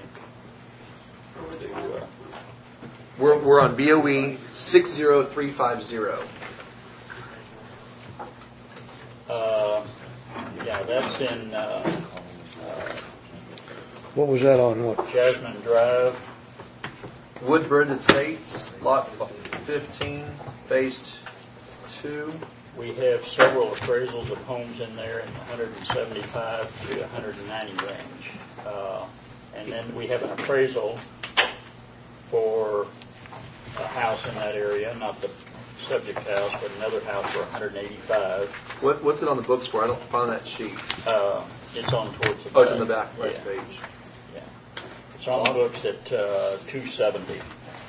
We're on BOE 60350. Yeah, that's in What was that on? What? Jasmine Drive. Woodbird Estates, lot 15, phase 2. We have several appraisals of homes in there in the 175 to 190 range. And then we have an appraisal for a house in that area, not the subject house, but another house for 185. What's it on the books for? I don't find that sheet. It's on towards the back. Oh, it's in the back, last Yeah. page. Yeah. It's on the books at 270.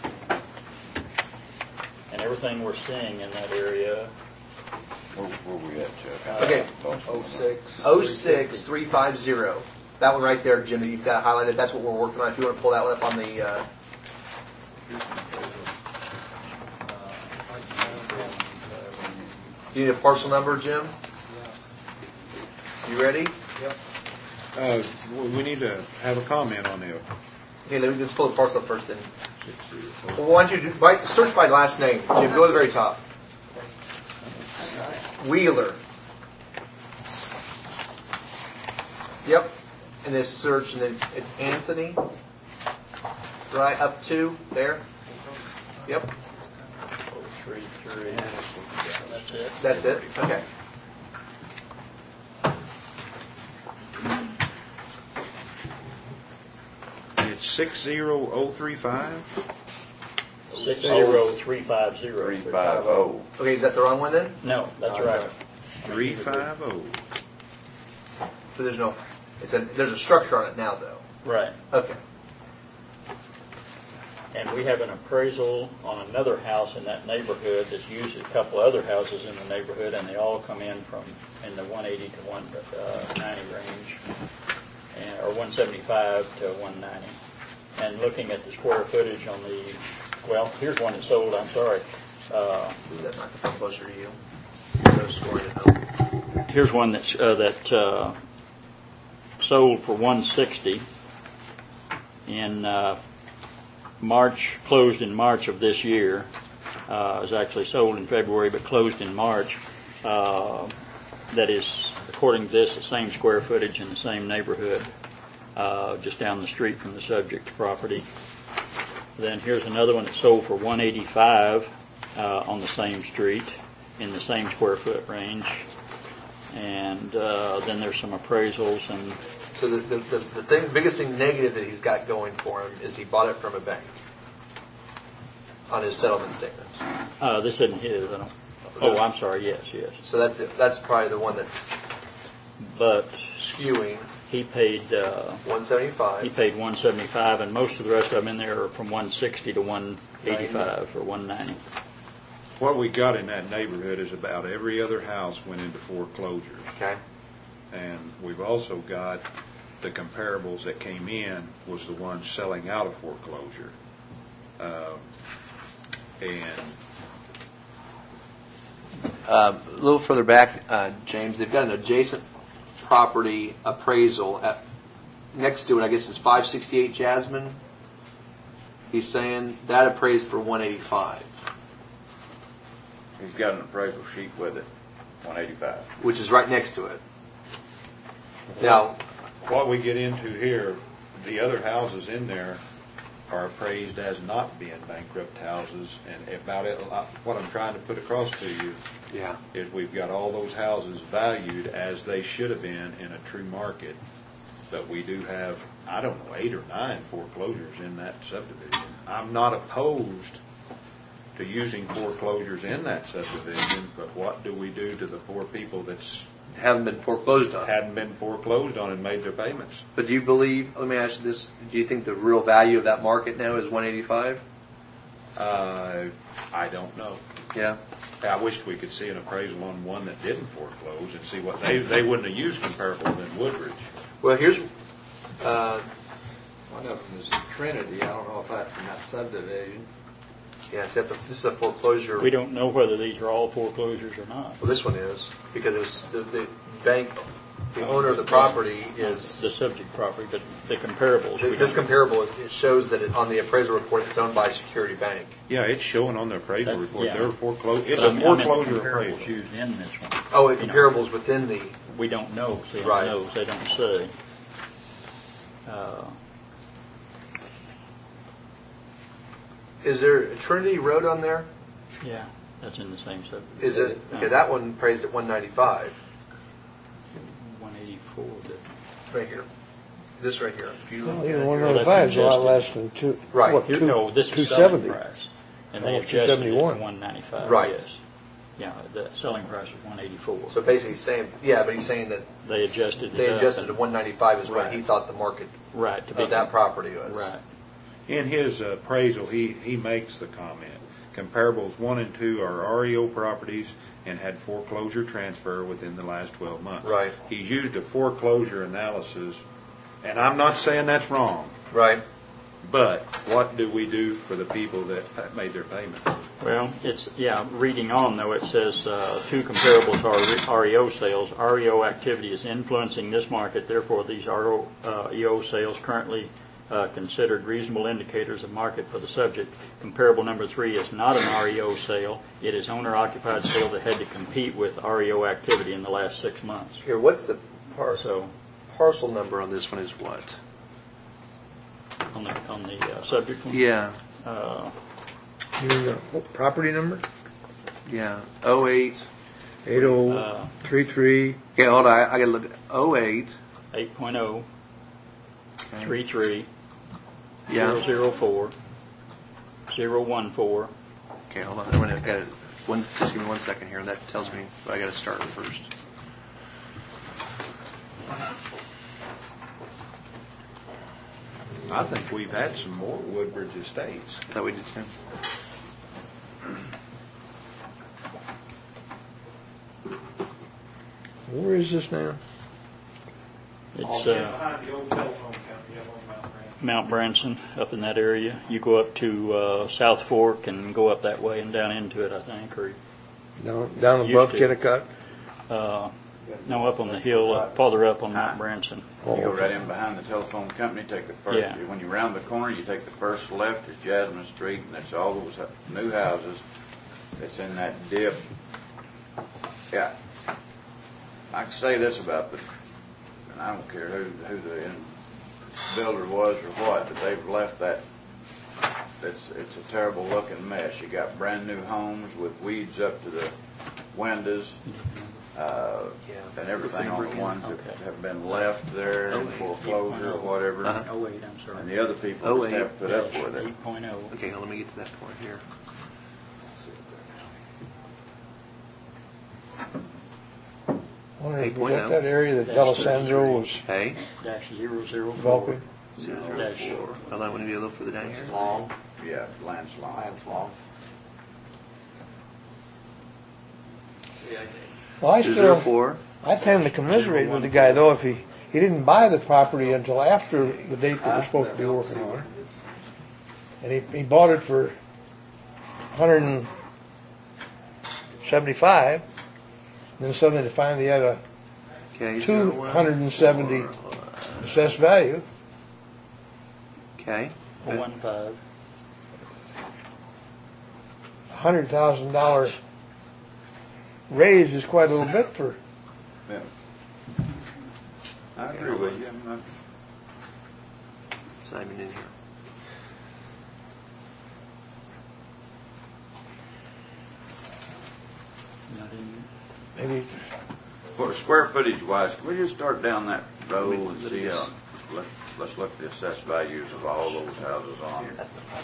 And everything we're seeing in that area. Where we at, Chuck? Okay. 06350. That one right there, Jim, that you've got highlighted, that's what we're working on. If you want to pull that one up on the... Do you need a parcel number, Jim? You ready? Yep. We need to have a comment on it. Okay, let me just pull the parcel up first then. Well, why don't you search by last name, Jim, go to the very top. Wheeler. Yep. And this search, and then it's Anthony. Right, up to there. Yep. 033. That's it. That's it? Okay. It's 60350. 60350. 350. Okay, is that the wrong one then? No, that's right. 350. So there's no, there's a structure on it now though. Right. Okay. And we have an appraisal on another house in that neighborhood that's used a couple other houses in the neighborhood, and they all come in from in the 180 to 190 range, or 175 to 190. And looking at the square footage on the, well, here's one that sold, I'm sorry. Move that microphone closer to you. Those scoring it up. Here's one that's, sold for 160 in March, closed in March of this year. It was actually sold in February, but closed in March. That is, according to this, the same square footage in the same neighborhood, just down the street from the subject property. Then here's another one that sold for 185 on the same street, in the same square foot range. And then there's some appraisals and. So the biggest thing negative that he's got going for him is he bought it from a bank on his settlement statements. This isn't his. I don't. Oh, I'm sorry. Yes. So that's it. That's probably the one that. But skewing. He paid 175. He paid 175, and most of the rest of them in there are from 160 to 185 or 190. What we got in that neighborhood is about every other house went into foreclosure. Okay. And we've also got the comparables that came in was the ones selling out of foreclosure. A little further back, James, they've got an adjacent property appraisal at next to it. I guess is 568 Jasmine. He's saying that appraised for 185. He's got an appraisal sheet with it, 185. Which is right next to it. Now, what we get into here, the other houses in there are appraised as not being bankrupt houses, and about it, what I'm trying to put across to you is we've got all those houses valued as they should have been in a true market, but we do have, I don't know, 8 or 9 foreclosures in that subdivision. I'm not opposed to using foreclosures in that subdivision, but what do we do to the poor people that's hadn't been foreclosed on and made their payments? But do you believe, let me ask you this, do you think the real value of that market now is 185? I don't know. Yeah. I wished we could see an appraisal on one that didn't foreclose and see what they wouldn't have used comparable than Woodridge. Well, here's one of them is Trinity. I don't know if that's in that subdivision. Yes, this is a foreclosure. We don't know whether these are all foreclosures or not. Well, this one is, because it was the bank, the owner of the property is... The subject property, but the comparables. This comparable, it shows that on the appraisal report it's owned by a Security Bank. Yeah, it's showing on the appraisal report. Yeah. They're foreclosed. It's a foreclosure appraisal. Used in this one. Oh, it comparables within the... We don't know. See, right. They don't say. Is there Trinity Road on there? Yeah, that's in the same subdivision. Is it? Okay, that one appraised at 195. 184. Right here. This right here. If you look Well, at even it, 195 is a lot less than Right. what, No, this is selling 270. price. And they Almost adjusted it to 271. 195. Right. Yes. Yeah, the selling price was 184. So basically he's saying, yeah, but he's saying that They adjusted it they up adjusted and- to 195 is what Right. he thought the market Right. To be of that property was. Right. In his appraisal, he makes the comment, comparables 1 and 2 are REO properties and had foreclosure transfer within the last 12 months. Right. He's used a foreclosure analysis, and I'm not saying that's wrong, Right. but what do we do for the people that made their payments? Well, it's, yeah, reading on though, it says 2 comparables are REO sales. REO activity is influencing this market, therefore these REO sales currently considered reasonable indicators of market for the subject. Comparable number 3 is not an REO sale. It is owner-occupied sale that had to compete with REO activity in the last 6 months. Here, what's the So parcel number on this one is what? on the subject one, Yeah. You mean the property number? Yeah. 08. 8033. Okay, hold on. I got to look at 08. 8.0 33 Yeah. 004 014. Okay, hold on. I'm gonna got just give me 1 second here. That tells me I got to start first. I think we've had some more Woodbridge Estates. That we did too. Where is this now? It's Behind the old telephone company up on Mount Grant. Mount Branson, up in that area. You go up to South Fork and go up that way and down into it, I think, or Down above Used to. Kennecott? no, up on the hill, farther up on Mount Branson. You go right in behind the telephone company, take the first, Yeah. when you round the corner, you take the first left, it's Jasmine Street, and it's all those new houses that's in that dip. Yeah. I can say this about and I don't care who the builder was or what, but they've left that, it's a terrible looking mess. You got brand new homes with weeds up to the windows. And everything on the ones that have been left there in foreclosure or whatever. Oh, wait, I'm sorry. And the other people just have to put up with it. 8.0. Okay, let me get to that point here. Wonder if we 8.0. got that area that D'Alessandro was Okay. Dash 004. developing. Dash 004. Hold on, I want to be a little further down here. Long. Yeah, Lance Long. Lance Long. Well, I still, 04. I tend to commiserate with the guy though if he didn't buy the property until after the date that we're supposed to be working on it. And he bought it for $175. Then suddenly they finally had a Okay. 270 assessed value. Okay. 015. $100,000 raise is quite a little bit for. Yeah. I agree with you. I'm not- It's not even in here. Not in Maybe For square footage wise, can we just start down that road and see how, let's look at the assessed values of all those houses on here.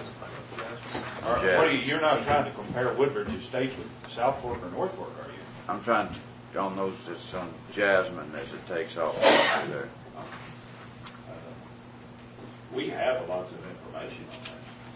You're not trying to compare Woodbridge Estates with South Fork or North Fork, are you? I'm trying to, on those, it's on Jasmine as it takes off there. We have lots of information on that.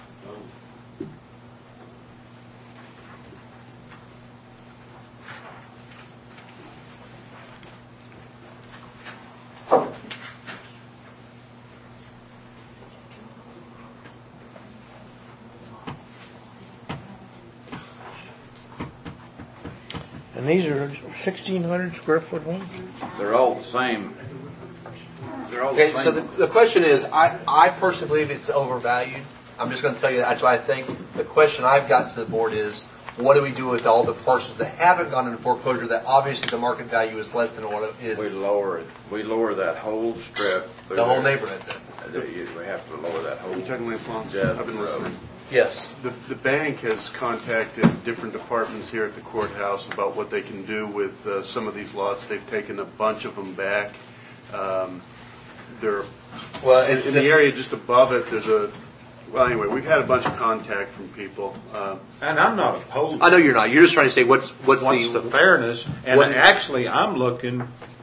and these are 1,600 square foot homes. They're all the same. They're all Okay, the so same. the question is, I personally believe it's overvalued. I'm just going to tell you that's what I think. The question I've got to the board is, what do we do with all the parcels that haven't gone into foreclosure that obviously the market value is less than what it is? We lower it. We lower that whole strip. through The whole there. neighborhood then? We have to lower that whole. You're talking Lance Long? Jasmine I've been Road. listening. Yes. The bank has contacted different departments here at the courthouse about what they can do with some of these lots. They've taken a bunch of them back. They're in the area just above it. Well, anyway, we've had a bunch of contact from people. And I'm not opposed. I know you're not. You're just trying to say what's the fairness. And actually, I'm looking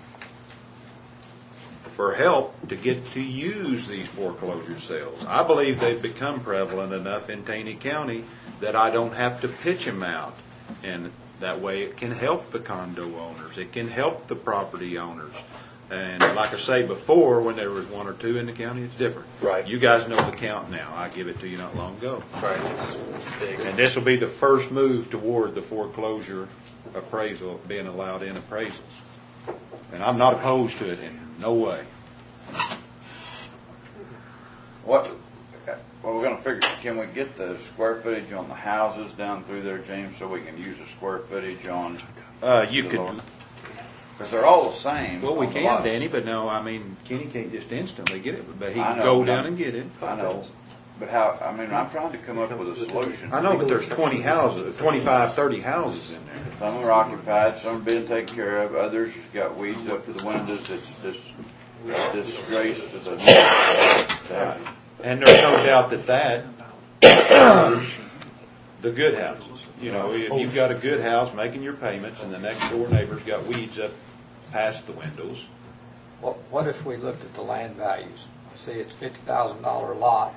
for help to get to use these foreclosure sales. I believe they've become prevalent enough in Taney County that I don't have to pitch them out. And that way it can help the condo owners. It can help the property owners. And like I say before, when there was one or two in the county, it's different. Right. You guys know the count now. I give it to you not long ago. Right. It's big. And this will be the first move toward the foreclosure appraisal being allowed in appraisals. And I'm not opposed to it in no way. Well, we're going to figure, can we get the square footage on the houses down through there, James, so we can use the square footage on? You could. Because they're all the same. Well, we on the can, lots. Danny, but no, I mean, Kenny can't just instantly get it, but he I can know, go but down and get it. I know. But how, I mean, I'm trying to come up with a solution. I know, but there's 20 houses, 25, 30 houses in there. Some are occupied, some are being taken care of, others got weeds up to the windows, it's disgrace to the. And there's no doubt that covers the good houses. You know, if you've got a good house making your payments and the next door neighbor's got weeds up past the windows. What if we looked at the land values? See, it's $50,000 lot.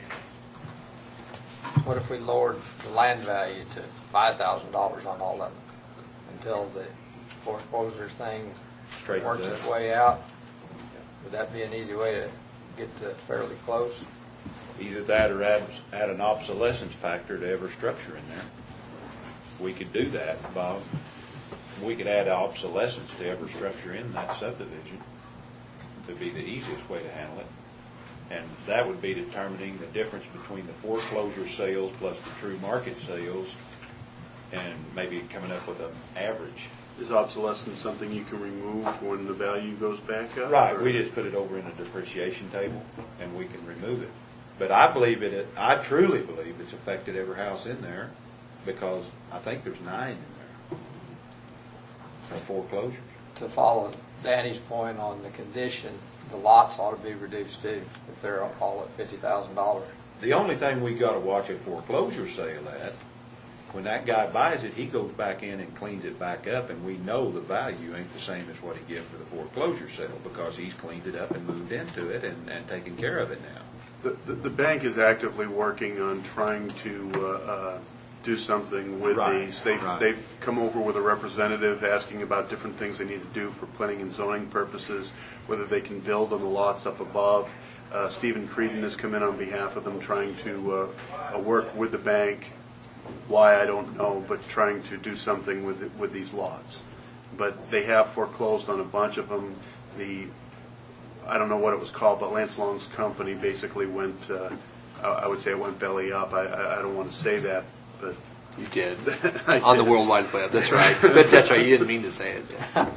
What if we lowered the land value to $5,000 on all of them until the foreclosure thing works its way out? Would that be an easy way to get to fairly close? Either that or add an obsolescence factor to every structure in there. We could do that, Bob. We could add obsolescence to every structure in that subdivision. It'd be the easiest way to handle it. And that would be determining the difference between the foreclosure sales plus the true market sales and maybe coming up with an average. Is obsolescence something you can remove when the value goes back up? Right. We just put it over in a depreciation table and we can remove it. But I truly believe it's affected every house in there because I think there's 9 in there of foreclosures. To follow Danny's point on the condition, the lots ought to be reduced too, if they're all at $50,000. The only thing we got to watch a foreclosure sale at, when that guy buys it, he goes back in and cleans it back up, and we know the value ain't the same as what he gives for the foreclosure sale because he's cleaned it up and moved into it and taken care of it now. The bank is actively working on trying to do something with these. They've come over with a representative asking about different things they need to do for planning and zoning purposes, whether they can build on the lots up above. Stephen Creedon has come in on behalf of them trying to work with the bank. Why, I don't know, but trying to do something with these lots. But they have foreclosed on a bunch of them. I don't know what it was called, but Lance Long's company basically went, I would say it went belly up. I don't want to say that, but... You did. On the World Wide Web, that's right. But that's right, you didn't mean to say it.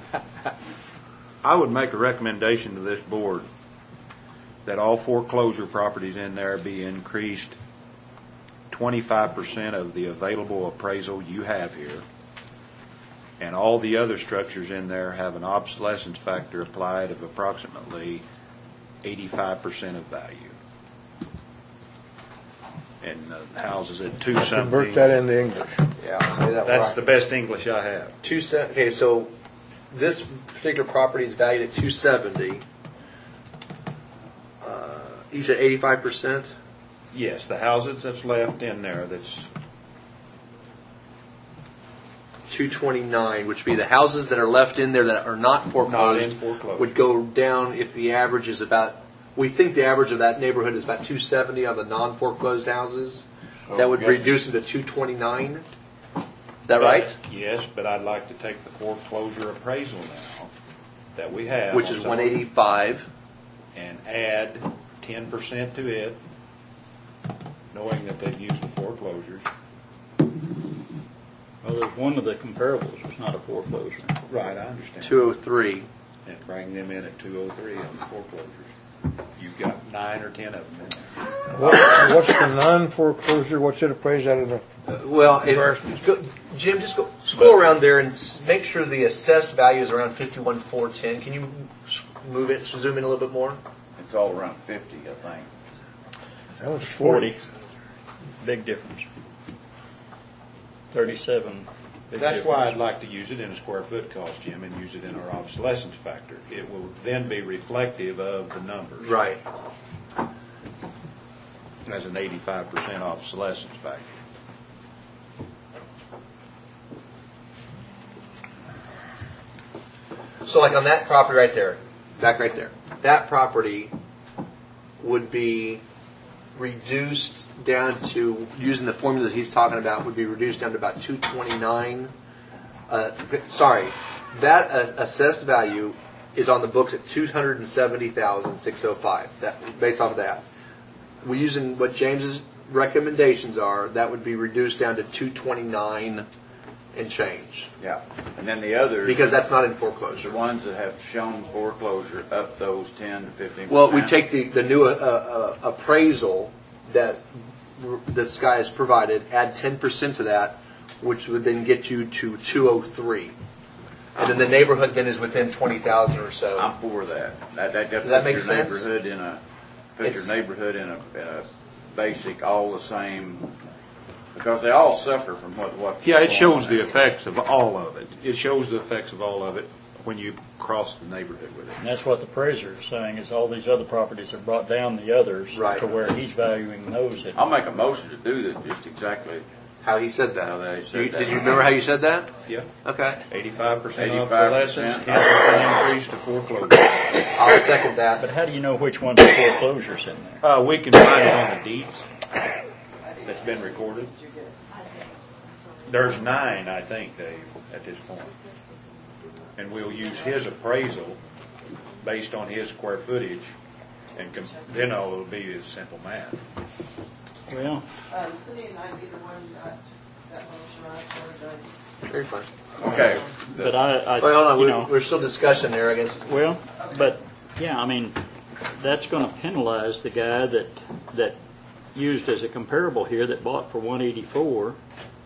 I would make a recommendation to this board that all foreclosure properties in there be increased 25% of the available appraisal you have here, and all the other structures in there have an obsolescence factor applied of approximately 85% of value. And the houses at 2 something. Convert that into English. Yeah, say that That's right. the best English I have. Okay, so this particular property is valued at $270. You said 85%? Yes, the houses that's left in there, that's $229, which would be the houses that are left in there that are not foreclosed, Not in foreclosure. would go down if the average is about, we think the average of that neighborhood is about $270 on the non-foreclosed houses. That would reduce them to $229. Is that right? Yes, but I'd like to take the foreclosure appraisal now that we have. Which is $185. And add 10% to it, knowing that they've used the foreclosures. Well, there's one of the comparables. It's not a foreclosure. Right, I understand. 203. And bring them in at 203 on the foreclosures. You've got 9 or 10 of them in there. What's the non-foreclosure, what's it appraised out of the? Jim, just scroll around there and make sure the assessed value is around 51,410. Can you move it, zoom in a little bit more? It's all around 50, I think. That was 40. Big difference. 37. That's why I'd like to use it in a square foot cost, Jim, and use it in our obsolescence factor. It will then be reflective of the numbers. Right. As an 85% obsolescence factor. So like on that property right there, back right there, that property would be reduced down to, using the formula that he's talking about, would be reduced down to about 229. That assessed value is on the books at 270,605. That based off of that. We're using what James's recommendations are. That would be reduced down to 229 and change. Yeah. And then the others. Because that's not in foreclosure. The ones that have shown foreclosure up those 10 to 15%. Well, we take the new appraisal that this guy has provided, add 10% to that, which would then get you to 203. And then the neighborhood then is within 20,000 or so. I'm for that. That Does that make puts sense? your neighborhood in a basic, all the same, because they all suffer from what. Yeah, it shows the effects of all of it. It shows the effects of all of it when you cross the neighborhood with it. And that's what the appraiser is saying, is all these other properties have brought down the others Right. to where he's valuing those at. I'll make a motion to do that just exactly How he said that. how they said that. Did you remember how you said that? Yeah. Okay. 85% 85%. obsolescence, 10% increase to foreclosure. I'll second that. But how do you know which one's the foreclosure's in there? We can find it on the deeds that's been recorded. There's 9, I think, Dave, at this point. And we'll use his appraisal based on his square footage, and then all it'll be is simple math. Well, Cindy and I neither one got that motion, I apologize. Very fine. Okay. but I Wait, hold on. you know, We're still discussing there, I guess. well, but, yeah, I mean, that's going to penalize the guy that used as a comparable here that bought for 184,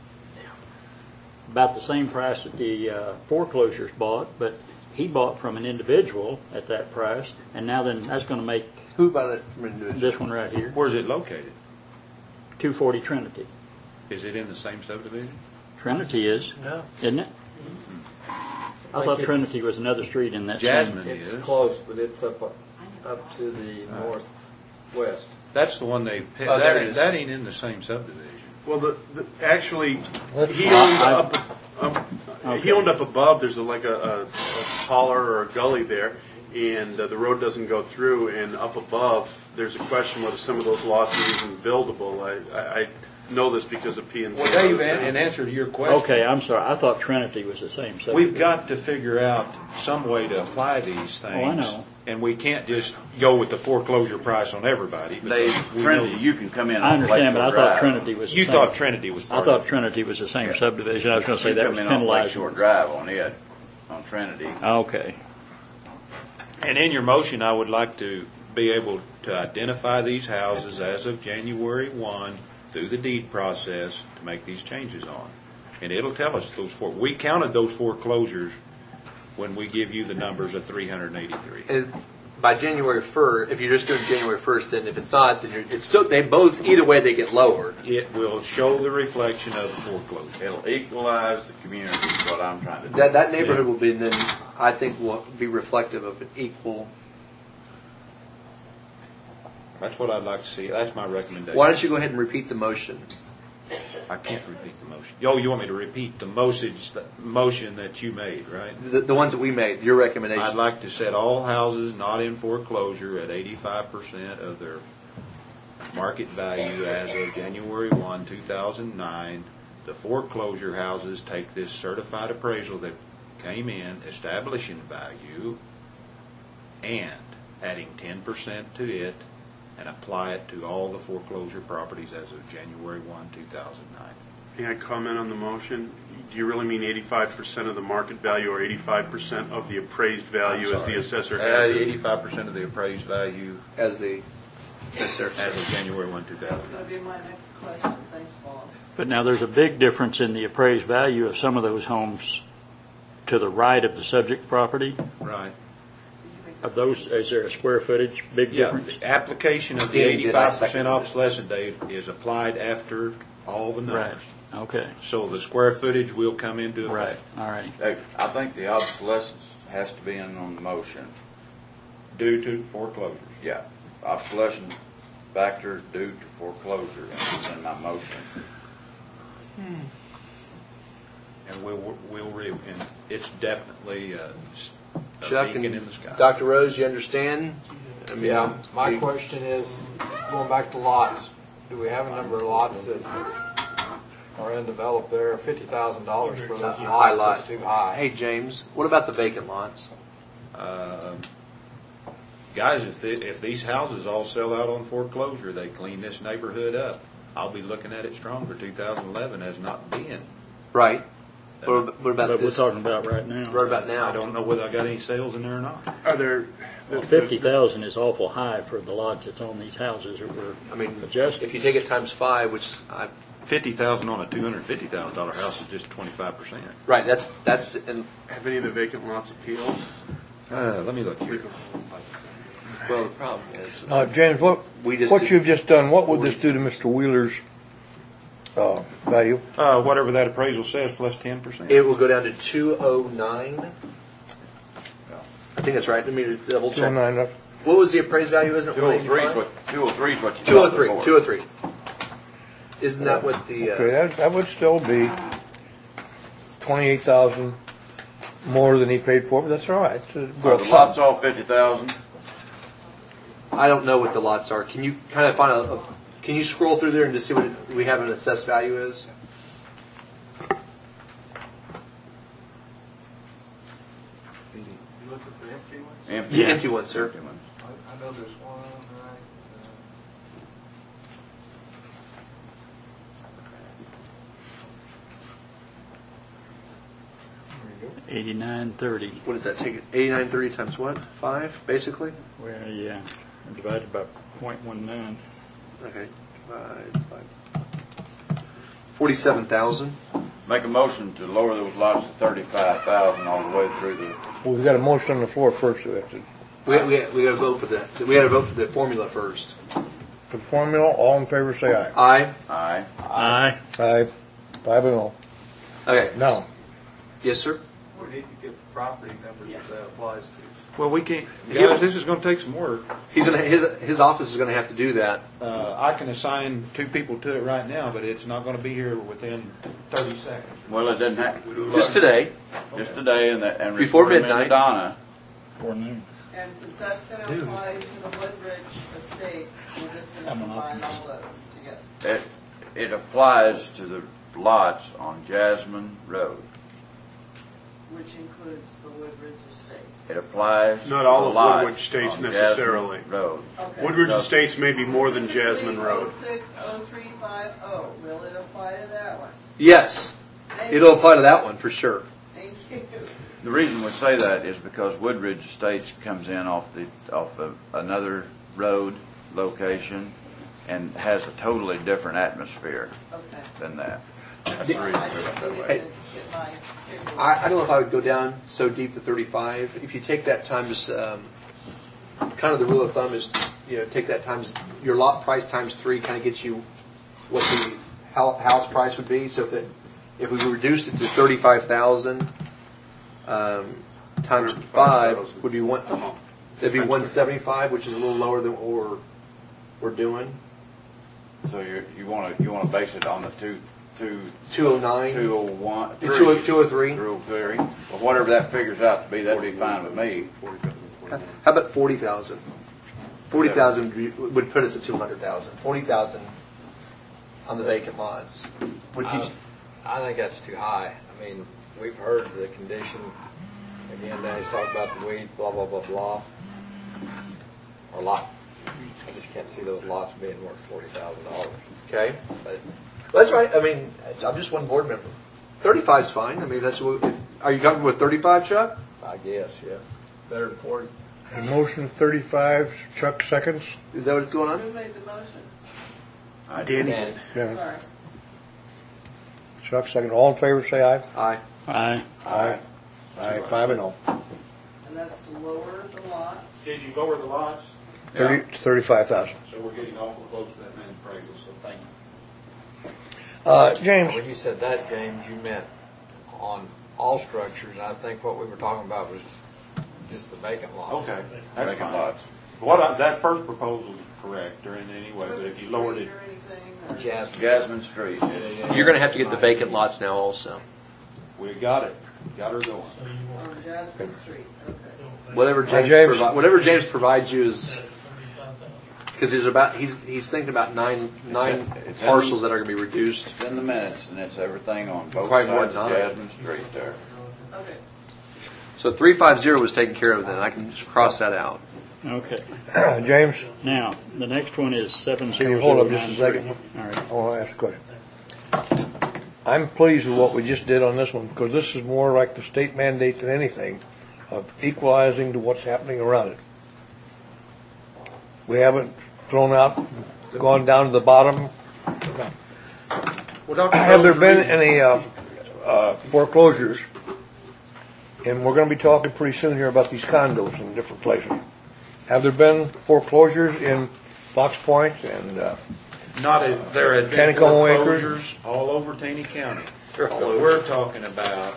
about the same price that the foreclosures bought, but he bought from an individual at that price, and now then that's going to make Who bought it from individual? this one right here, Where's it located? 240 Trinity. Is it in the same subdivision? Trinity is, No. isn't it? I thought it's- Trinity was another street in that Jasmine same. It's is. close, but it's up to the northwest. That's the one they picked. Oh, there it is. That ain't in the same subdivision. Well, actually, Let's- he owned up above, there's like a holler or a gully there, and the road doesn't go through, and up above, there's a question whether some of those lots are even buildable. I know this because of P&Z. Well, Dave, in answer to your question. Okay, I'm sorry. I thought Trinity was the same subdivision. We've got to figure out some way to apply these things. Oh, I know. And we can't just go with the foreclosure price on everybody. Dave, we Trinity, know- you can come in I on understand, but I Lakeshore thought Drive. Trinity was the You same. thought Trinity was I part thought of it. Trinity was the same subdivision. I was going to say You that come was in on penalized. Lakeshore Drive on it, on Trinity. Okay. And in your motion, I would like to be able to identify these houses as of January 1 through the deed process to make these changes on. And it'll tell us we counted those foreclosures when we give you the numbers of 383. And by January 1st, if you're just doing January 1st, then if it's not, then it's still, they both, either way, they get lowered. It will show the reflection of the foreclosure. It'll equalize the community is what I'm trying to do. That neighborhood will be then, I think, will be reflective of an equal. That's what I'd like to see. That's my recommendation. Why don't you go ahead and repeat the motion? I can't repeat the motion. Oh, you want me to repeat the motion that you made, right? The ones that we made, your recommendation. I'd like to set all houses not in foreclosure at 85% of their market value as of January 1, 2009. The foreclosure houses take this certified appraisal that came in, establishing value, and adding 10% to it, and apply it to all the foreclosure properties as of January 1, 2009. May I comment on the motion? Do you really mean 85% of the market value or 85% of the appraised value as the assessor has? 85% of the appraised value As the Yes, sir. as of January 1, That's 2009. going to be my next question. Thanks, Paul. But now there's a big difference in the appraised value of some of those homes to the right of the subject property. Right. Of those, is there a square footage big Yeah, difference? the application of the Dan did our 85% second. obsolescence date is applied after all the Right. numbers. Okay. So the square footage will come into Right. effect. All right. I think the obsolescence has to be in on the motion. Due to foreclosures. Yeah, obsolescence factor due to foreclosure, and it's in my motion. And and it's definitely a Chuck beacon and in the sky. Dr. Rose, you understand? I mean, Yeah, my question is, going back to lots, do we have a number of lots that are undeveloped there? $50,000 for those high lots lot. is too high. Hey, James, what about the vacant lots? Guys, if these houses all sell out on foreclosure, they clean this neighborhood up. I'll be looking at it strong for 2011 as not being. Right. What about But we're this? talking about right now. What about I now? don't know whether I got any sales in there or not. Are there? Well, 50,000 is awful high for the lots that's on these houses that we're I mean, adjusting. if you take it times 5, which I 50,000 on a $250,000 house is just 25%. right, that's and Have any of the vacant lots appealed? Let me look here. well, the problem is James, what We just what did- you've just done, what would this do to Mr. Wheeler's value? Whatever that appraisal says plus 10%. it will go down to 209. I think that's right. Let me double check. 209. What was the appraised value? Isn't it 203 is 185? what, 203 is what you. 203. got before. 203. Isn't that what the? Okay, that would still be 28,000 more than he paid for, but that's all right. It's a Are the lots all 50,000? I don't know what the lots are. Can you kind of find a can you scroll through there and just see what we have an assessed value is? Empty. Yeah, empty ones, sir. Empty ones. I know there's one, right? 8930. What does that take? 8930 times what? 5, basically. Well, yeah, divided by 0.19. Okay. Divide by 47,000. Make a motion to lower those lots to 35,000 all the way through the. Well, we've got a motion on the floor first. We have to, We got to vote for the formula first. for the formula, all in favor say aye. Aye. Aye. Aye. Aye. 5-0. Okay. Now, Yes, sir. We need to get the property numbers that applies to. Well, we can't, guys, this is going to take some work. He's gonna his office is going to have to do that. I can assign 2 people to it right now, but it's not going to be here within 30 seconds. Well, it doesn't have. Just today. Just today, and Before report 'em into midnight. Donna. Before noon. And since that's going to apply to the Woodbridge Estates, we're just going to combine all those together. It applies to the lots on Jasmine Road. Which includes the Woodbridge Estates. It applies. Not all to of lots Woodbridge Estates on necessarily. Jasmine Road. Okay. Woodridge No. Estates may be more than Jasmine Road. 060350, will it apply to that one? Yes. It'll apply to that one for sure. Thank you. The reason we say that is because Woodridge Estates comes in off of another road location and has a totally different atmosphere Okay. than that. That's the reason I we just went that needed way. to get my paperwork. I don't know if I would go down so deep to 35. If you take that times, kind of the rule of thumb is, take that times your lot price times 3, kind of gets you what the house price would be. So if we reduced it to 35,000 times 5 would be one. It'd be 175, which is a little lower than what we're doing. So you want to base it on the 209. 201, 203. 203. Well, whatever that figures out to be, that'd be fine with me. How about 40,000? 40,000 would put us at 200,000. 40,000 on the vacant lots. I think that's too high. I mean, we've heard the condition. Again, now he's talking about the weeds, blah, blah, blah, blah. Or lot. I just can't see those lots being worth $40,000. Okay. But that's right. I mean, I'm just one board member. 35 is fine. I mean, that's what. Are you comfortable with 35, Chuck? I guess, yeah. Better than 40. A motion 35, Chuck seconds. Is that what's going Who on? made the motion? Danny. Yeah. Sorry. Chuck second. All in favor, say aye. Aye. Aye. Aye. Aye, 5-0. And that's to lower the lots. Did you lower the lots? 35,000. So we're getting awful close to that man's appraisal, so thank you. James, When you said that, James, you meant on all structures, and I think what we were talking about was just the vacant lots. Okay, that's Vacant fine. lots. That first proposal is correct, or in any way, but if you lowered it, Or anything, or- Jasmine Street. You're going to have to get the vacant lots now also. we got it, got her going. on Jasmine Street, okay. Whatever James, James. whatever James provides you is, because he's thinking about nine It's in- parcels that are going to be reduced. It's in the minutes, and it's everything on both Probably more sides than of nine. Jasmine Street there. Okay. So 350 was taken care of then. I can just cross that out. Okay. James, Now, the next one is 70093. can you hold up just a second? All right. I want to ask a question. I'm pleased with what we just did on this one, because this is more like the state mandate than anything of equalizing to what's happening around it. We haven't thrown out, gone down to the bottom. Have there been any foreclosures? And we're going to be talking pretty soon here about these condos in different places. Have there been foreclosures in Fox Point and There had been Taneycomo Acres? foreclosures all over Taney County. They're all But over. we're talking about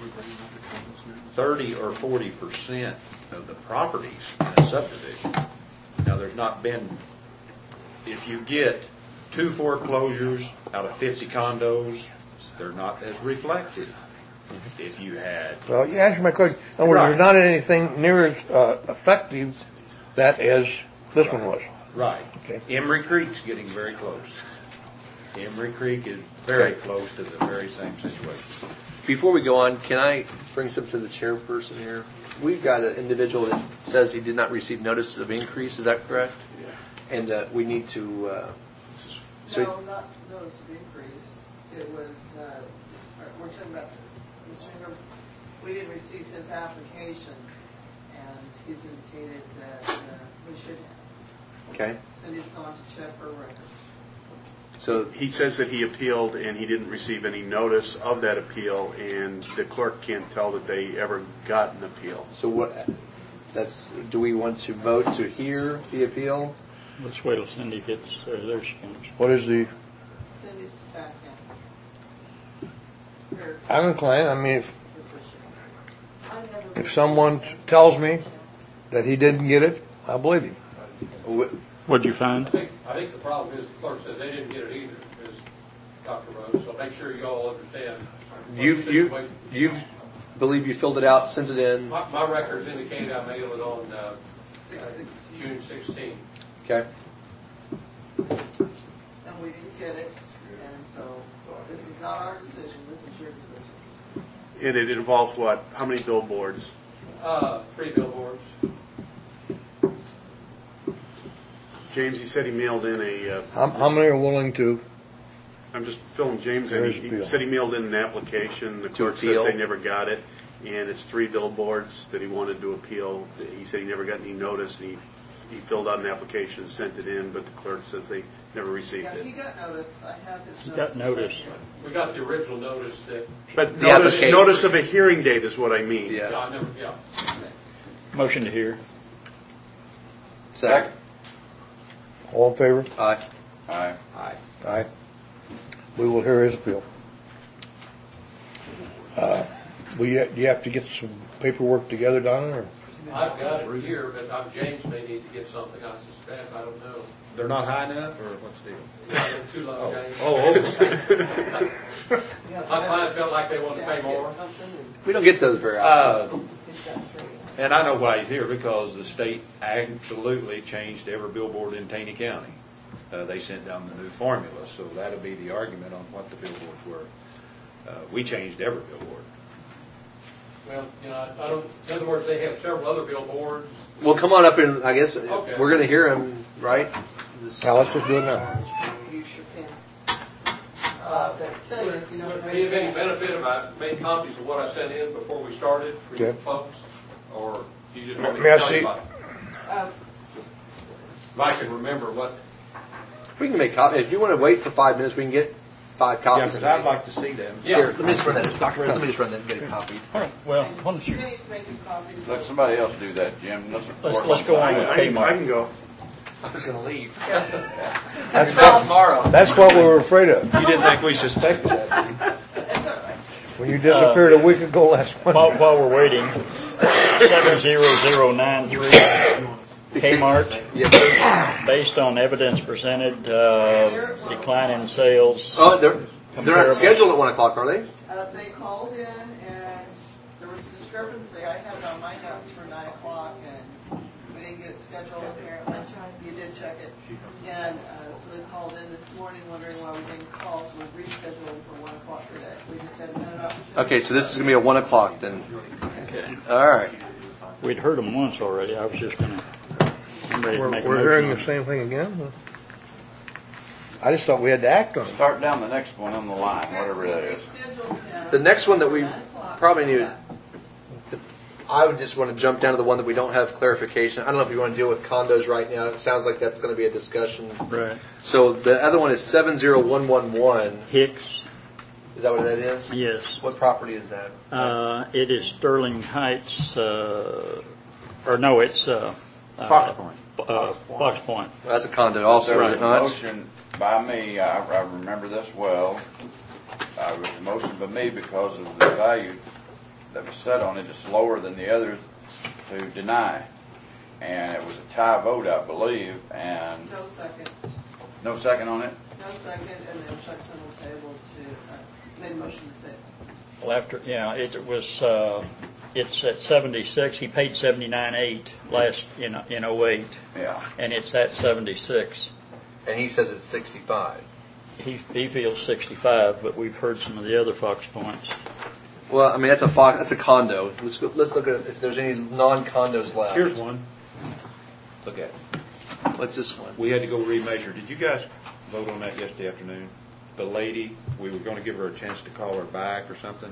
30 or 40% of the properties in a subdivision. Now, there's not been, if you get 2 foreclosures out of 50 condos, they're not as reflected. If you had, well, you answered my question. In other words, there's Right. not anything near as effective that as this one was. right, Okay. Emery Creek's getting very close. Emery Creek is very close to the very same situation. Before we go on, can I bring something to the chairperson here? We've got an individual that says he did not receive notice of increase. Is that correct? Yeah. And that we need to. No, not notice of increase. It was, we're talking about, Mr. Ingram, we didn't receive his application, and he's indicated that we should have. Okay. Cindy's gone to check her record. So He says that he appealed and he didn't receive any notice of that appeal, and the clerk can't tell that they ever got an appeal. So what? That's. Do we want to vote to hear the appeal? Let's wait till Cindy gets, there she comes. What is the, Cindy's back in. Her I'm inclined, I mean, position. if someone tells me that he didn't get it, I believe him. What'd you find? I think the problem is the clerk says they didn't get it either, is Dr. Rose, so make sure you all understand. You believe you filled it out, sent it in. My records indicate I mailed it on June 16th. Okay. And we didn't get it, and so this is not our decision, this is your decision. And it involves what? How many billboards? 3 billboards. James, he said he mailed in How many are willing to? I'm just filling James in. There's He appeal. said he mailed in an application. The clerk says appeal? they never got it, and it's 3 billboards that he wanted to appeal. He said he never got any notice, and he filled out an application and sent it in, but the clerk says they never received Yeah, he it. got notice, I have his He notice. got notice. We got the original notice that, But The notice, application. notice of a hearing date is what I mean. Yeah. I never, yeah. Motion to hear. Second. All in favor? Aye. Aye. Aye. We will hear his appeal. Do you have to get some paperwork together, Donna, or? I've got it here, but James may need to get something, I suspect, I don't know. They're not high enough, or what's the deal? Yeah, they're too low, James. Okay. My client felt like they wanted to pay more. We don't get those very often. And I know why he's here, because the state absolutely changed every billboard in Taney County. They sent down the new formula, so that'll be the argument on what the billboards were. We changed every billboard. Well, you know, I don't, in other words, they have several other billboards. Well, come on up and I guess Okay. we're going to hear him, right? Now, let's just do it now. You sure can. Would it be of any benefit if I made copies of what I sent in before we started for you Okay. folks? Or do you just want me May I to tell see, you about it? If I can remember what, We can make copies. If you want to wait for 5 minutes, we can get 5 Yeah, copies. because I'd like to see them. Here, let me just run that. Dr. Rose, let me just run that and get a copy. Well, why don't you, Penny's making copies. Let somebody else do that, Jim. let's go on with I can Kmart. go. I was going to leave. That's Not tomorrow. That's what we were afraid of. You didn't think we suspected that, did you? That's all right. When you disappeared a week ago last Monday. While we're waiting, 70093 Kmart, Yes, sir. based on evidence presented, decline in sales. Oh, they're not Comparable. scheduled at 1 o'clock, are they? They called in and there was discrepancy. I had it on my notes for 9 o'clock and we didn't get it scheduled apparently. You did check it. And so they called in this morning wondering why we didn't call, so we rescheduled them for 1 o'clock today. We just had a minute off. Okay, so this is going to be at 1 o'clock then. Okay. All right. We'd heard them once already. I was just going to. We're hearing the same thing again? I just thought we had to act on it. Start down the next one on the line, whatever that is. The next one that we probably need, I would just want to jump down to the one that we don't have clarification. I don't know if you want to deal with condos right now. It sounds like that's going to be a discussion. Right. So the other one is 70111. Hicks, Is that what that is? yes. What property is that? It is Sterling Heights, or no, it's Fox Point. Fox Point. Well, that's a condo also, There is was it a not? motion by me, I remember this well. It was a motion by me because of the value that was set on it. It's lower than the others to deny. And it was a tie vote, I believe, and No second. no second on it? No second, and then Chuck Pendle table to, made a motion to table. Well, after, yeah, it was, it's at 76. He paid 79.8 last in 08, Yeah. and it's at 76. And he says it's 65. He feels 65, but we've heard some of the other Fox Points. Well, I mean, that's a condo. Let's look at if there's any non-condos left. Here's one. Look at it. What's this one? We had to go remeasure. Did you guys vote on that yesterday afternoon? The lady, we were going to give her a chance to call her back or something.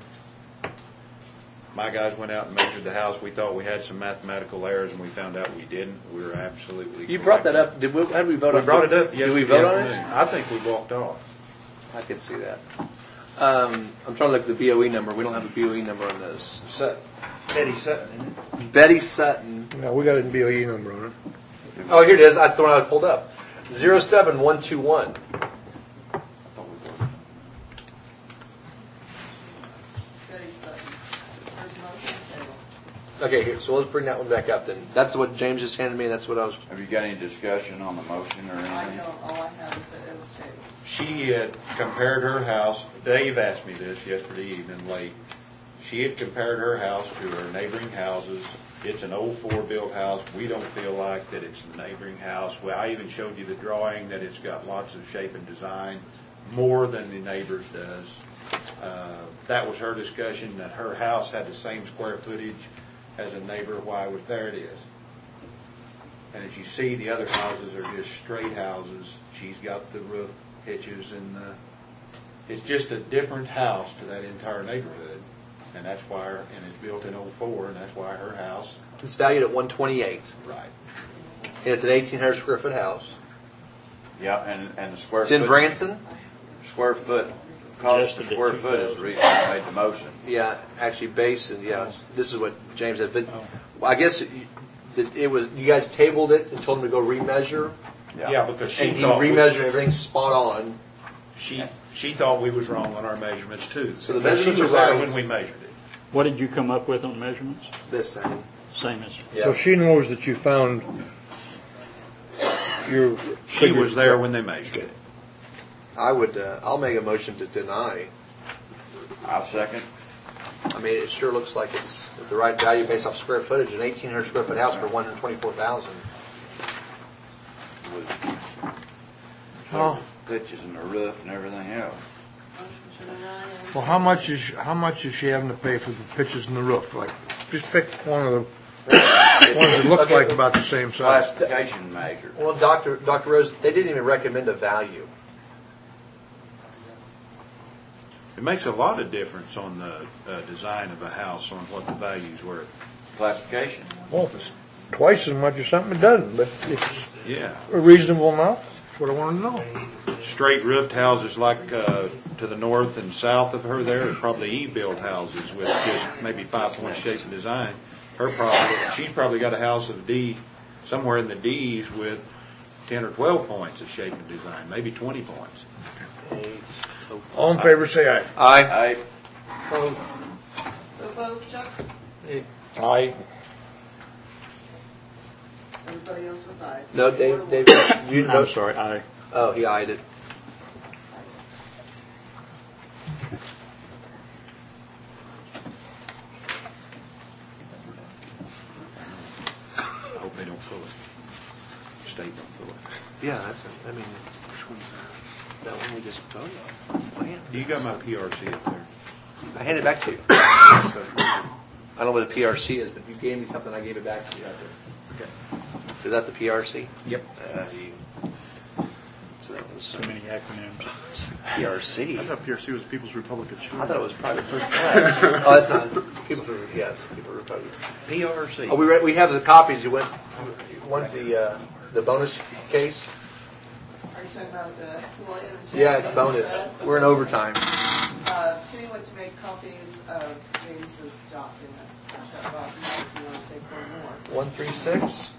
My guys went out and measured the house. We thought we had some mathematical errors, and we found out we didn't. We were absolutely You correct. brought that up. How did we vote on it? We brought it up Did yesterday we vote on afternoon. it? I think we walked off. I could see that. I'm trying to look at the BOE number. We don't have a BOE number on this. Eddie Sutton, isn't it? Betty Sutton. Yeah, we got a BOE number on it. Oh, here it is. That's the one I pulled up. 07121. Betty Sutton. There's a motion to table. Okay, here. So let's bring that one back up then. That's what James just handed me. That's what I was. Have you got any discussion on the motion or I anything? know, all I have is that it was tabled. She had compared her house, Dave asked me this yesterday evening late. She had compared her house to her neighboring houses. It's an 04 built house. We don't feel like that it's the neighboring house. Well, I even showed you the drawing that it's got lots of shape and design, more than the neighbor's does. That was her discussion, that her house had the same square footage as a neighbor. Why was there it is. And as you see, the other houses are just straight houses. She's got the roof pitches and it's just a different house to that entire neighborhood. And that's why, and it's built in 04, and that's why her house. It's valued at 128. Right. And it's an 1,800 square foot house. Yeah, and the square It's foot. in Branson? Square foot, cost per square foot is the reason I made the motion. Yeah, actually Basin, yeah. This is what James said. But I guess it was, you guys tabled it and told him to go remeasure. Yeah, because she And he thought remeasured everything spot on. she thought we was wrong on our measurements too. So the But measurements she was are there right. when we measured it. What did you come up with on measurements? This thing. Same as. Yeah. So she knows that you found your. She was there when they measured it. I would, I'll make a motion to deny. I'll second. I mean, it sure looks like it's the right value based off square footage. An 1,800 square foot house for $124,000. Oh. Pitches in the roof and everything else. Motion to deny and Well, how much is she having to pay for the pitches in the roof? Like, just pick one of the ones that look Okay. like about the same size. Classification measure. Well, Dr. Rose, they didn't even recommend a value. It makes a lot of difference on the design of a house on what the values were. Classification. Well, if it's twice as much as something that doesn't, but it's Yeah. a reasonable amount. That's what I want to know. Straight roofed houses like to the north and south of her there are probably E-build houses with just maybe 5-point shape and design. She's probably got a house of D, somewhere in the D's with 10 or 12 points of shape and design, maybe 20 points. All in favor, say aye. Aye. So vote, Chuck? Aye. Everybody else was ayes. No, Dave, you I'm sorry, aye. Oh, he eyed it. I hope they don't fill it. State don't fill it. Yeah, that's it. I mean, which one's that one we just voted on? You got my PRC up there. I handed it back to you. I don't know what a PRC is, but you gave me something, I gave it back to you. Okay. Is that the PRC? Yep. So that was Too many acronyms. PRC. I thought PRC was People's Republic of China. I thought it was private first class. Oh, that's not. People Republic. PRC. Oh, we have the copies. You want the bonus case? Are you talking about William and James? Yeah, it's bonus. We're in overtime. Kenny went to make copies of James's documents. Bob, if you want to take one more. 136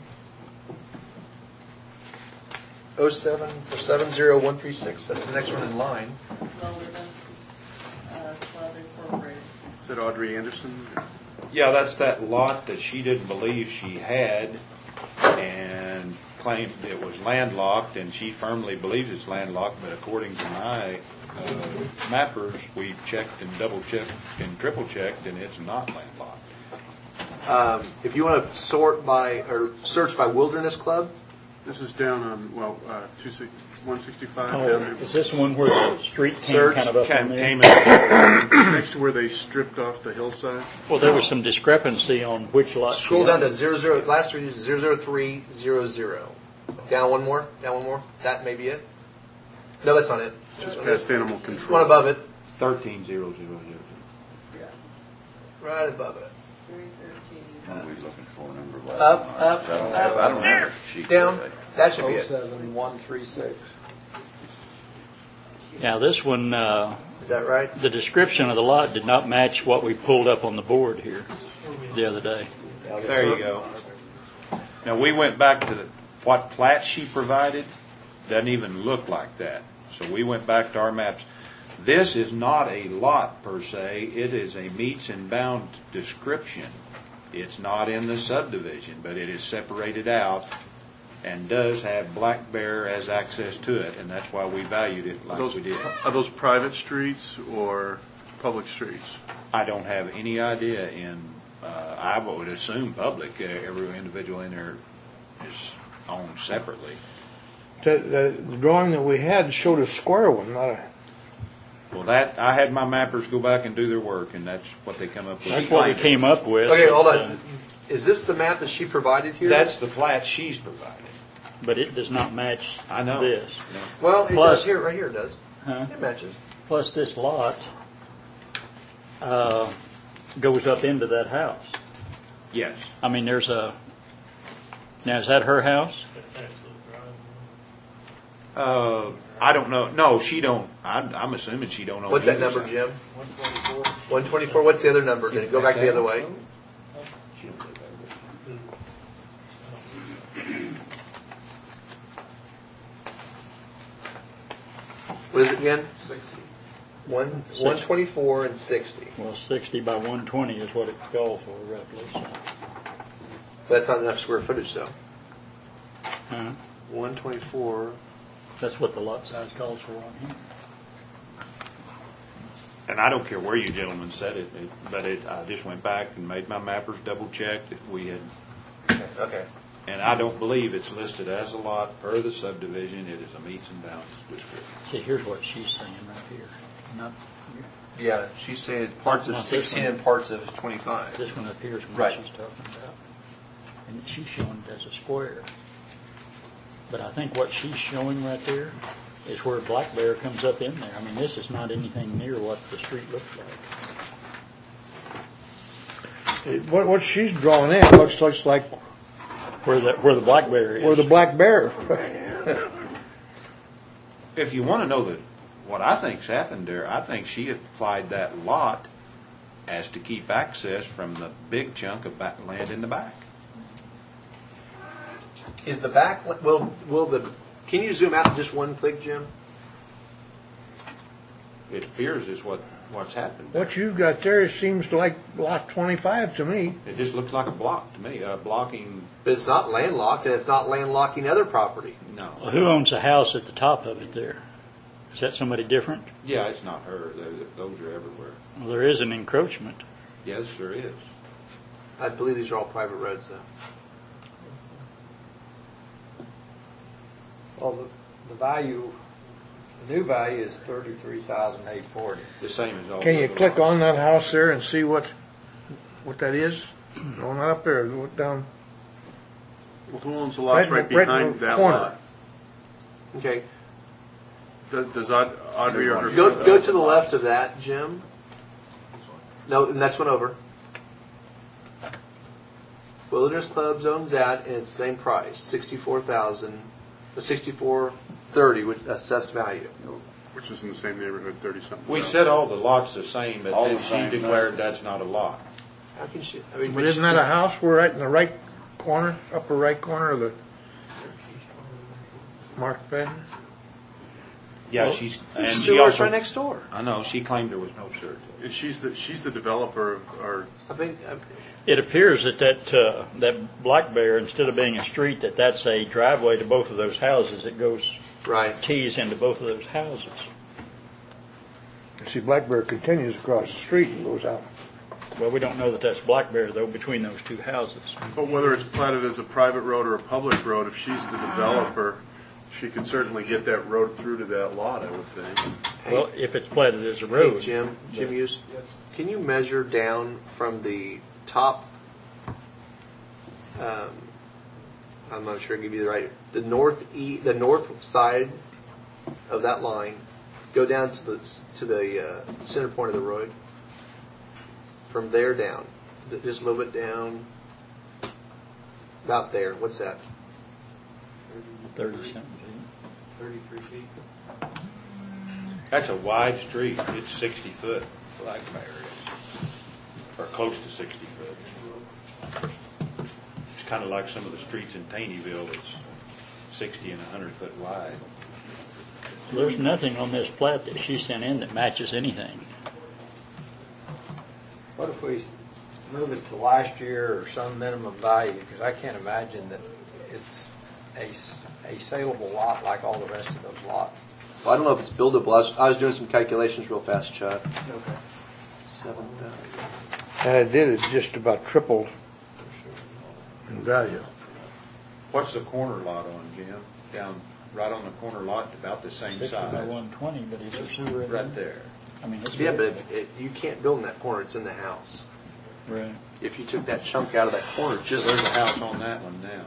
07 or 70136. That's the next one in line. Wilderness Club Incorporated. Is that Audrey Anderson? Yeah, that's that lot that she didn't believe she had and claimed it was landlocked, and she firmly believes it's landlocked, but according to my mappers, we checked and double-checked and triple-checked, and it's not landlocked. If you want to sort by or search by Wilderness Club, This is down on, 165 down Oh, there. is this one where the street came Search kind of up in there? Came in. Next to where they stripped off the hillside. Well, there was some discrepancy on which lot. she scroll down to owned. 00. Last three is 00300. Down one more. That may be it. No, that's not it. Just past animal control. One above it. 13,000. Right above it. 313. What are we looking for? Number what? Up. I don't have a sheet. Down. That should be it. 07136. Now, this one, Is that right? the description of the lot did not match what we pulled up on the board here the other day. There you go. Now, we went back to what plat she provided. Doesn't even look like that. So we went back to our maps. This is not a lot per se. It is a meets and bounds description. It's not in the subdivision, but it is separated out and does have Black Bear as access to it, and that's why we valued it like we did. Are those private streets or public streets? I don't have any idea. I would assume public. Every individual in there is owned separately. The drawing that we had showed a square one, not a. Well, that I had my mappers go back and do their work, and that's what they come up with. That's what we came up with. Okay, hold on. Is this the map that she provided here? That's the plat she's provided. But it does not match I know. this. Well, it Plus- does here. Right here it does. Huh? It matches. Plus, this lot goes up into that house. Yes. I mean, now, is that her house? I don't know. No, she don't. I'm assuming she don't own. What's that either number, side. Jim? 124. What's the other number? Then go back the other way. What is it again? 60. 124 and 60. Well, 60 by 120 is what it calls for, roughly. So. But that's not enough square footage, though. Huh? 124. That's what the lot size calls for on here. And I don't care where you gentlemen said it, I just went back and made my mappers double check that we had. Okay. And I don't believe it's listed as a lot per the subdivision. It is a meets and bounds description. See, here's what she's saying right here. Not Yeah, she's saying parts of Not this 16 one. and parts of 25. this one up here is what Right. she's talking about. And she's showing it as a square. But I think what she's showing right there is where Black Bear comes up in there. I mean, this is not anything near what the street looks like. What she's drawing in looks like Where the black bear is. Where the black bear. If you want to know what I think's happened there, I think she applied that lot as to keep access from the big chunk of land in the back. Is the back, can you zoom out just one click, Jim? It appears is what's happened. What you've got there seems like lot 25 to me. It just looks like a block to me, blocking. But it's not landlocked, and it's not landlocking other property. No. Well, who owns the house at the top of it there? Is that somebody different? Yeah, it's not her. Those are everywhere. Well, there is an encroachment. Yes, there is. I believe these are all private roads, though. Well, the value, the new value is $33,840. The same as all. Can the you other click lots. on that house there and see what that is? Going right up there, look down. Well, who owns the lots right behind in the that corner. lot? Okay. Does Audrey or her? Go to the left of that, Jim. No, the next one over. Wilderness Club owns that, and it's the same price, $64,30 with assessed value. Which is in the same neighborhood, 30-something. We said all the lots the same, but All then the she same, declared that's not a lot. How can she? But isn't that a house? We're right in the right corner, upper right corner of the marked pad? Yeah, she sewer's also right next door. I know she claimed there was no sewer. And she's the developer of our. It appears that black bear, instead of being a street, that's a driveway to both of those houses. It goes tees into both of those houses. See, Black Bear continues across the street and goes out. Well, we don't know that that's black bear though between those two houses. But whether it's platted as a private road or a public road, if she's the developer, she could certainly get that road through to that lot, I would think. Well, if it's platted as a road. Hey, Jim Hughes, can you measure down from the top? I'm not sure I give you the right. The north side of that line, go down to the center point of the road. From there down, just a little bit down, about there. What's that? 30-something. 33 feet. That's a wide street. It's 60 foot. Black Bear is, or close to 60 foot. It's kind of like some of the streets in Taneyville. It's 60 and 100 foot wide. There's nothing on this plat that she sent in that matches anything. What if we move it to last year or some minimum value? Because I can't imagine that it's a saleable lot like all the rest of those lots. Well, I don't know if it's buildable. I was doing some calculations real fast, Chuck. Okay. 7,000. And it did, it just about tripled in value. What's the corner lot on, Jim? Down right on the corner lot, about the same 60 size. by 120, but is there sewer in Right there? there. I mean, it's Yeah, but you can't build in that corner. It's in the house. right. If you took that chunk out of that corner, just There's a house on that one now.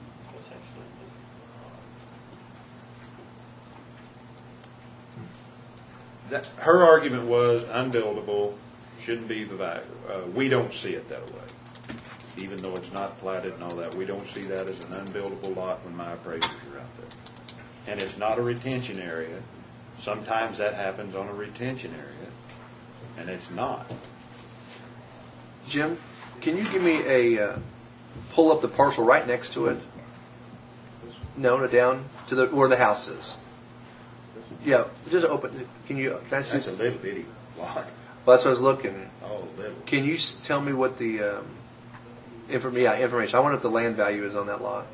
Her argument was unbuildable, shouldn't be the value. We don't see it that way. Even though it's not platted and all that, we don't see that as an unbuildable lot when my appraisers are out there. And it's not a retention area. Sometimes that happens on a retention area, and it's not. Jim, can you give me a pull up the parcel right next to it? No, down to where the house is. Yeah, just open. Can I see? That's a little bitty lot. Well, that's what I was looking. Oh, little. Can you tell me what the information? I wonder if the land value is on that lot.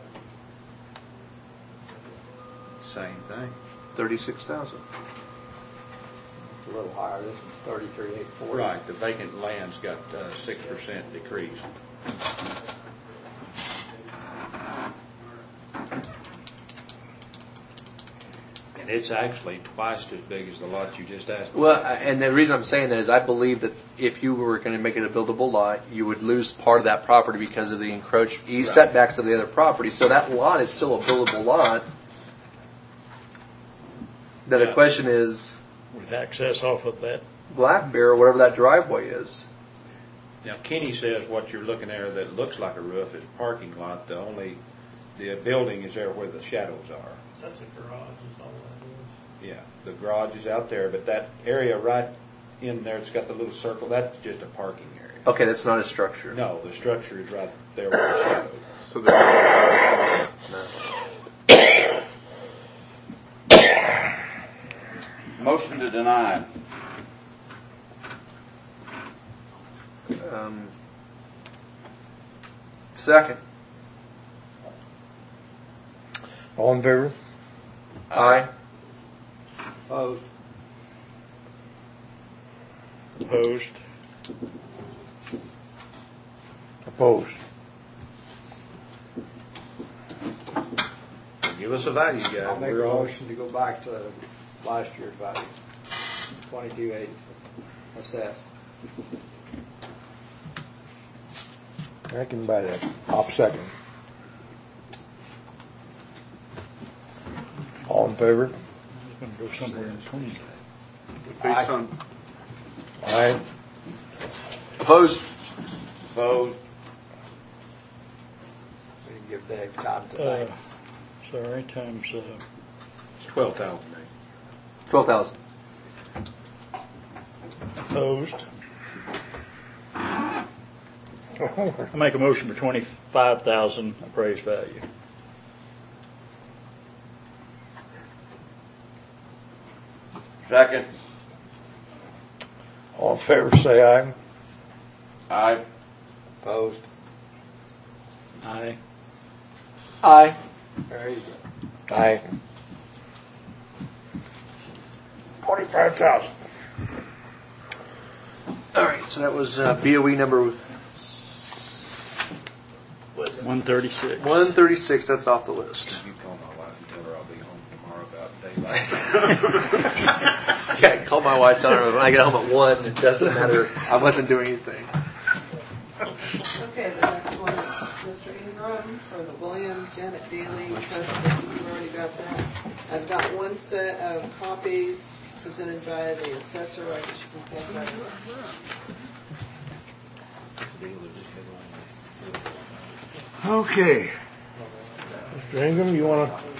Same thing. 36,000. It's a little higher. This one's 33,840. Right. The vacant land's got 6% decrease. And it's actually twice as big as the lot you just asked me. Well, and the reason I'm saying that is I believe that if you were going to make it a buildable lot, you would lose part of that property because of the encroached setbacks of the other property. So that lot is still a buildable lot. Then the question is, With access off of that. Black Bear, or whatever that driveway is. Now, Kenny says what you're looking at that looks like a roof is a parking lot. The only The building is there where the shadows are. That's a garage, is all that Yeah, the garage is out there, but that area right in there, it's got the little circle, that's just a parking area. Okay, that's not a structure. No, the structure is right there where the shadows are. So there's Motion to deny. Second. All in favor? Aye. Opposed? Opposed? Opposed. Give us a value, guy. I'll make a We're all- motion to go back to last year's value, 2280 assessed. I can buy that. I'll second. All in favor? It's going to go somewhere in between. based on, Aye. Opposed? Opposed? We can give Dave time to think. Sorry, times, It's 12,000. 12,000. opposed. I make a motion for 25,000 appraised value. Second. All in favor, say aye. Aye. Opposed? Aye. Aye. There you go. Aye. 45,000. All right, so that was BOE number 136. 136. That's off the list. You call my wife and tell her I'll be home tomorrow about daylight. Yeah, call my wife, tell her when I get home at 1, it doesn't matter. I wasn't doing anything. Okay, the next one, Mr. Ingram for the William Janet Daly Trust. You've already got that. I've got one set of copies presented by the assessor. I guess you can pass that. Okay. Mr. Ingram, you want to?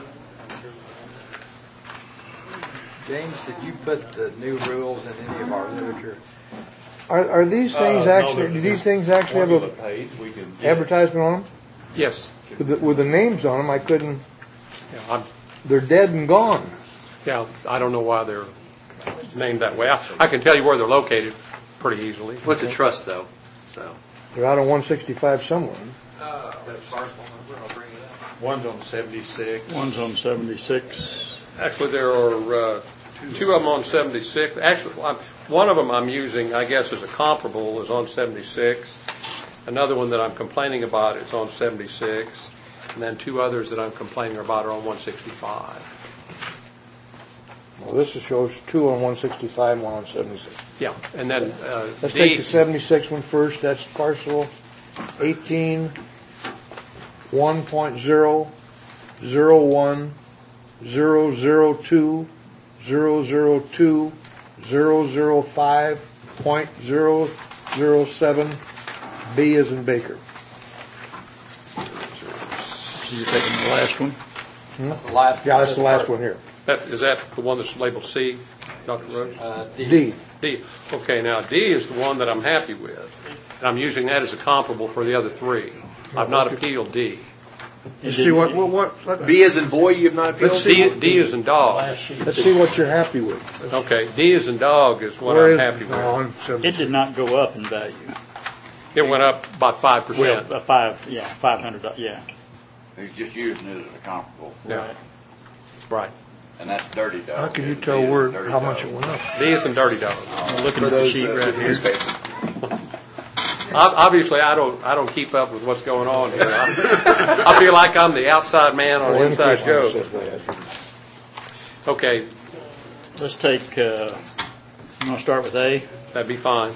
James, did you put the new rules in any of our literature? Are these things actually? Do these things actually have Formula a page, we can. advertisement on them? Yes. With the names on them, I couldn't. Yeah, They're dead and gone. I don't know why they're named that way. I can tell you where they're located pretty easily. What's a trust, though? So They're out on 165 somewhere. One's on 76. One's on 76. Actually, there are two of them on 76. Actually, one of them I'm using, I guess, as a comparable is on 76. Another one that I'm complaining about is on 76. And then two others that I'm complaining about are on 165. Well, this shows two on 165 and one on 76. Yeah, and then Let's take the 76 one first. That's parcel 18 1.0 01 002 002 005.007 B as in Baker. So you're taking the last one? That's the last Yeah, that's the last one here. is that the one that's labeled C, Dr. Rhodes? D. D. Okay, now D is the one that I'm happy with. And I'm using that as a comparable for the other three. I've not appealed D. Let's see what B as in boy, you have not appealed? D as in dog. Let's see what you're happy with. Okay, D as in dog is what Where I'm is happy it? with. No, on 76. It did not go up in value. It went up about 5%. Well, 500, yeah. He's just using it as a comparable. Yeah. Right. And that's dirty dog. How can you D tell is where dirty how dog. much it went up? D is in dirty dog. I'm looking at the sheet right here. Obviously, I don't keep up with what's going on here. I feel like I'm the outside man on an inside joke. Okay, Let's take, you want to start with A? that'd be fine.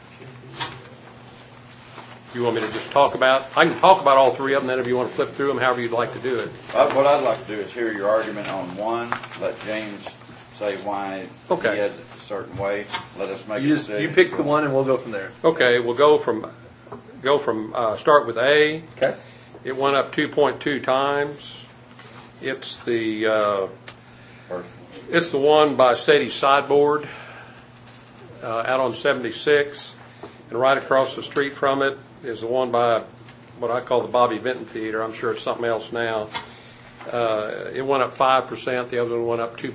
You want me to just talk about? I can talk about all three of them. Then, if you want to flip through them, however you'd like to do it. What I'd like to do is hear your argument on one, let James say why Okay. he has it a certain way, let us make a You decision. pick the one and we'll go from there. Okay, we'll go from start with A. Okay. It went up 2.2 times. It's the one by Sadie Sideboard out on 76, and right across the street from it is the one by what I call the Bobby Vinton Theater. I'm sure it's something else now. It went up 5%. The other one went up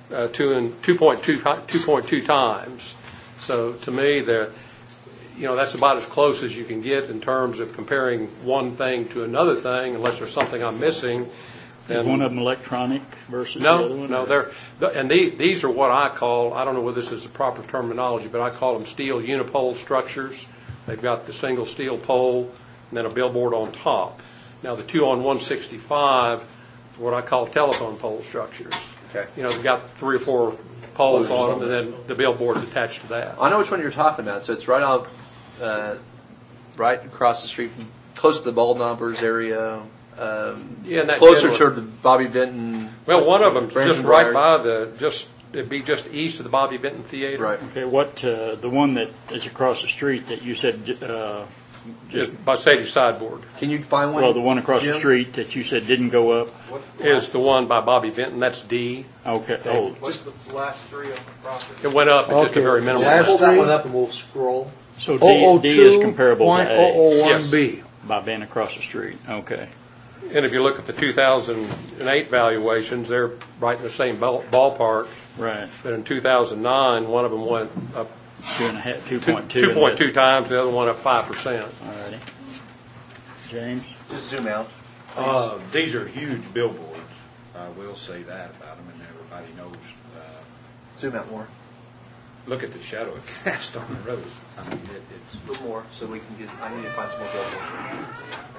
2.2 times. So to me, that's about as close as you can get in terms of comparing one thing to another thing, unless there's something I'm missing. Is one of them electronic versus the other one? No, these are what I call, I don't know whether this is the proper terminology, but I call them steel unipole structures. They've got the single steel pole and then a billboard on top. Now the two on 165 are what I call telephone pole structures. Okay. They've got 3 or 4 poles on them, and then the billboard's attached to that. I know which one you're talking about. So it's right out, right across the street, close to the Bald Knobbers area. Closer to the Bobby Vinton. Well, one of them just right by it'd be just east of the Bobby Vinton Theater. Right. Okay, what the one that is across the street that you said just by Sadie Sideboard. Can you find one? Well, the one across the street that you said didn't go up is the one by Bobby Vinton. That's D. Okay. Oh, What's the last 3 of the property? it went up just a very minimal. Just pull that one up and we'll scroll. so D is comparable to A 001B. by being across the street. Okay. And if you look at the 2008 valuations, they're right in the same ballpark. Right. But in 2009, one of them went up 2.2 times, the other one up 5%. Alrighty. James? Just zoom out. These are huge billboards. I will say that about them, and everybody knows. Zoom out more. Look at the shadow it cast on the road. I mean, it's A little more so we can get, I need to find some more billboards.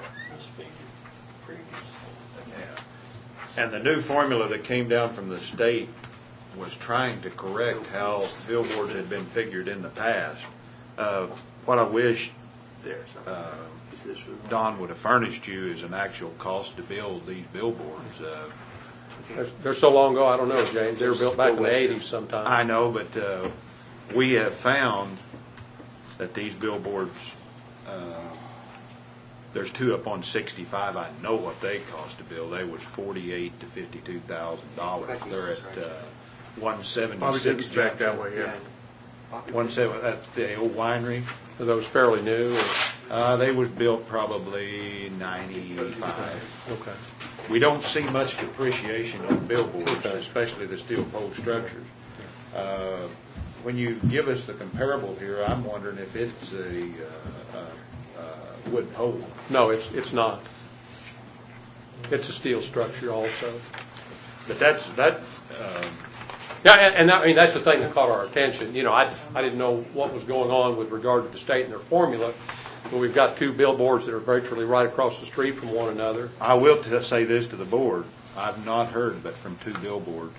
And the new formula that came down from the state was trying to correct how billboards had been figured in the past. What I wish Don would have furnished you is an actual cost to build these billboards. They're so long ago, I don't know, James. They were built back in the 80s sometime. I know, but we have found that these billboards, there's 2 up on 65. I know what they cost to build. They was $48,000 to $52,000. They're at 176. Probably didn't back that way, yeah. 170. That's the old winery. Are those fairly new? They was built probably 95. Okay. We don't see much depreciation on billboards, especially the steel pole structures. When you give us the comparable here, I'm wondering if it's a wood pole. No, it's not. It's a steel structure also. But that. Yeah, and I mean that's the thing that caught our attention. I didn't know what was going on with regard to the state and their formula, but we've got 2 billboards that are virtually right across the street from one another. I will say this to the board: I've not heard but from 2 billboards,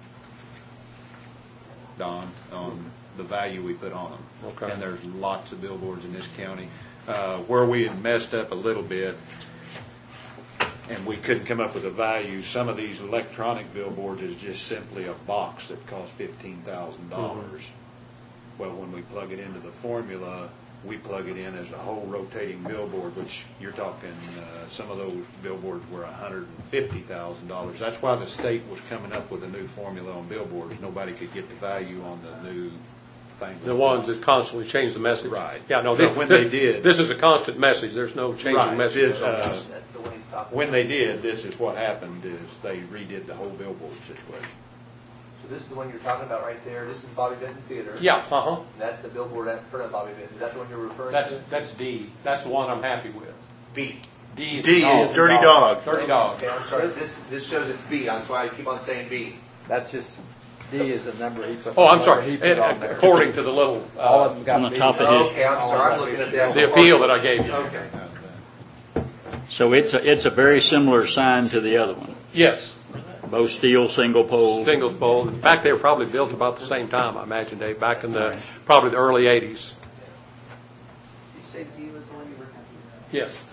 Don, on the value we put on them. Okay. And there's lots of billboards in this county. Where we had messed up a little bit, and we couldn't come up with a value. Some of these electronic billboards is just simply a box that costs $15,000. Well, when we plug it into the formula, we plug it in as a whole rotating billboard, which you're talking, some of those billboards were $150,000. That's why the state was coming up with a new formula on billboards. Nobody could get the value on the new thing. The ones that constantly change the message. Right. Yeah, no, when they did. This is a constant message. There's no changing messages on this. That's the one he's talking When about. they did, this is what happened, is they redid the whole billboard situation. So this is the one you're talking about right there. This is Bobby Vinton's Theater. Yeah, uh-huh. And that's the billboard at front of Bobby Vinton. Is that the one you're referring to? That's D. That's the one I'm happy with. B. D is D dog. is Dirty Dog. Dirty Dog. Okay, I'm sorry. This shows it's B. That's why I keep on saying B. That's just, D is the number he put. Oh, I'm he sorry. put on there. According to the little, All of them got on the B. top of it. Okay, I'm sorry. I'm looking at the appeal that I gave you. Okay. So it's a very similar sign to the other one. Yes. Both steel, single pole. Single pole. In fact, they were probably built about the same time, I imagine, Dave, back in probably the early 80s. Did you say D was the one you were happy with? Yes.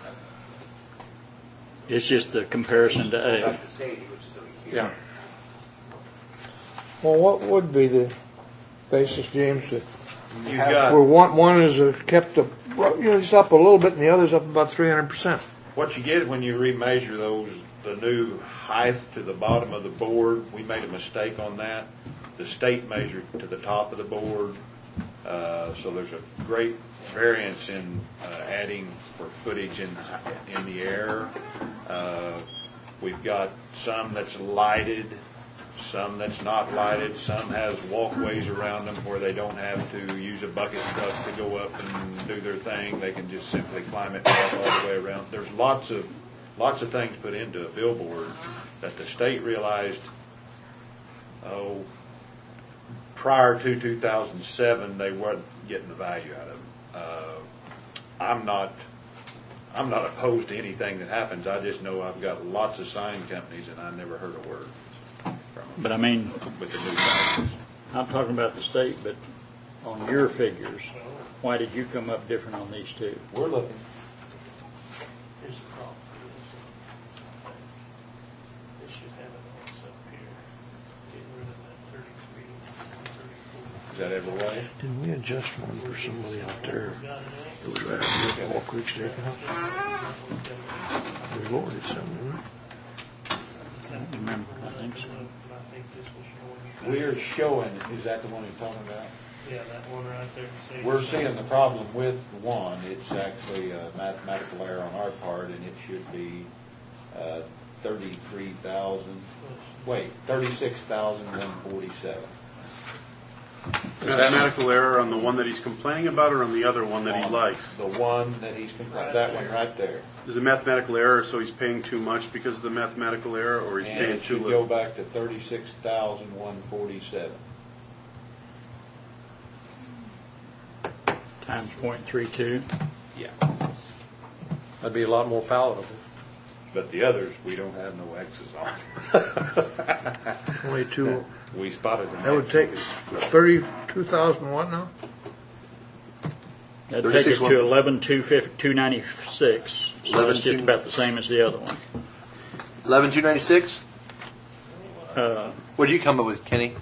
It's just the comparison to A. Like the Sadie, which is over here. Yeah. Well, what would be the basis, James, that You got where one is kept up, just up a little bit and the other's up about 300%? What you get when you remeasure those, the new height to the bottom of the board, we made a mistake on that. The state measured to the top of the board, so there's a great variance in adding for footage in the air. We've got some that's lighted, some that's not lighted, some has walkways around them where they don't have to use a bucket truck to go up and do their thing. They can just simply climb it all the way around. There's lots of things put into a billboard that the state realized, prior to 2007, they weren't getting the value out of them. I'm not opposed to anything that happens. I just know I've got lots of sign companies, and I never heard a word from them. But I mean, with the new values. I'm talking about the state, but on your figures, why did you come up different on these two? We're looking. Here's the problem. They should have it on up here. Get rid of that 33, 34. Is that every way? Didn't we adjust one for somebody out there? It was right up here at Wall Creek Steakhouse. We lowered it some, didn't we? I don't remember. I think so. We're showing, is that the one you're talking about? Yeah, that one right there. We're seeing the problem with one. It's actually a mathematical error on our part, and it should be 36,147. Mathematical error on the one that he's complaining about, or on the other one that he likes? The one that he's complaining, that one right there. There's a mathematical error, so he's paying too much because of the mathematical error, or he's And paying it too should little? go back to 36,147. Times 0.32. Yeah. That'd be a lot more palatable. But the others, we don't have no X's on. Only two. We spotted them. That would take 32,000 what now? That'd take it to 11,296. So it's just about the same as the other one. 11,296. What do you come up with, Kenny?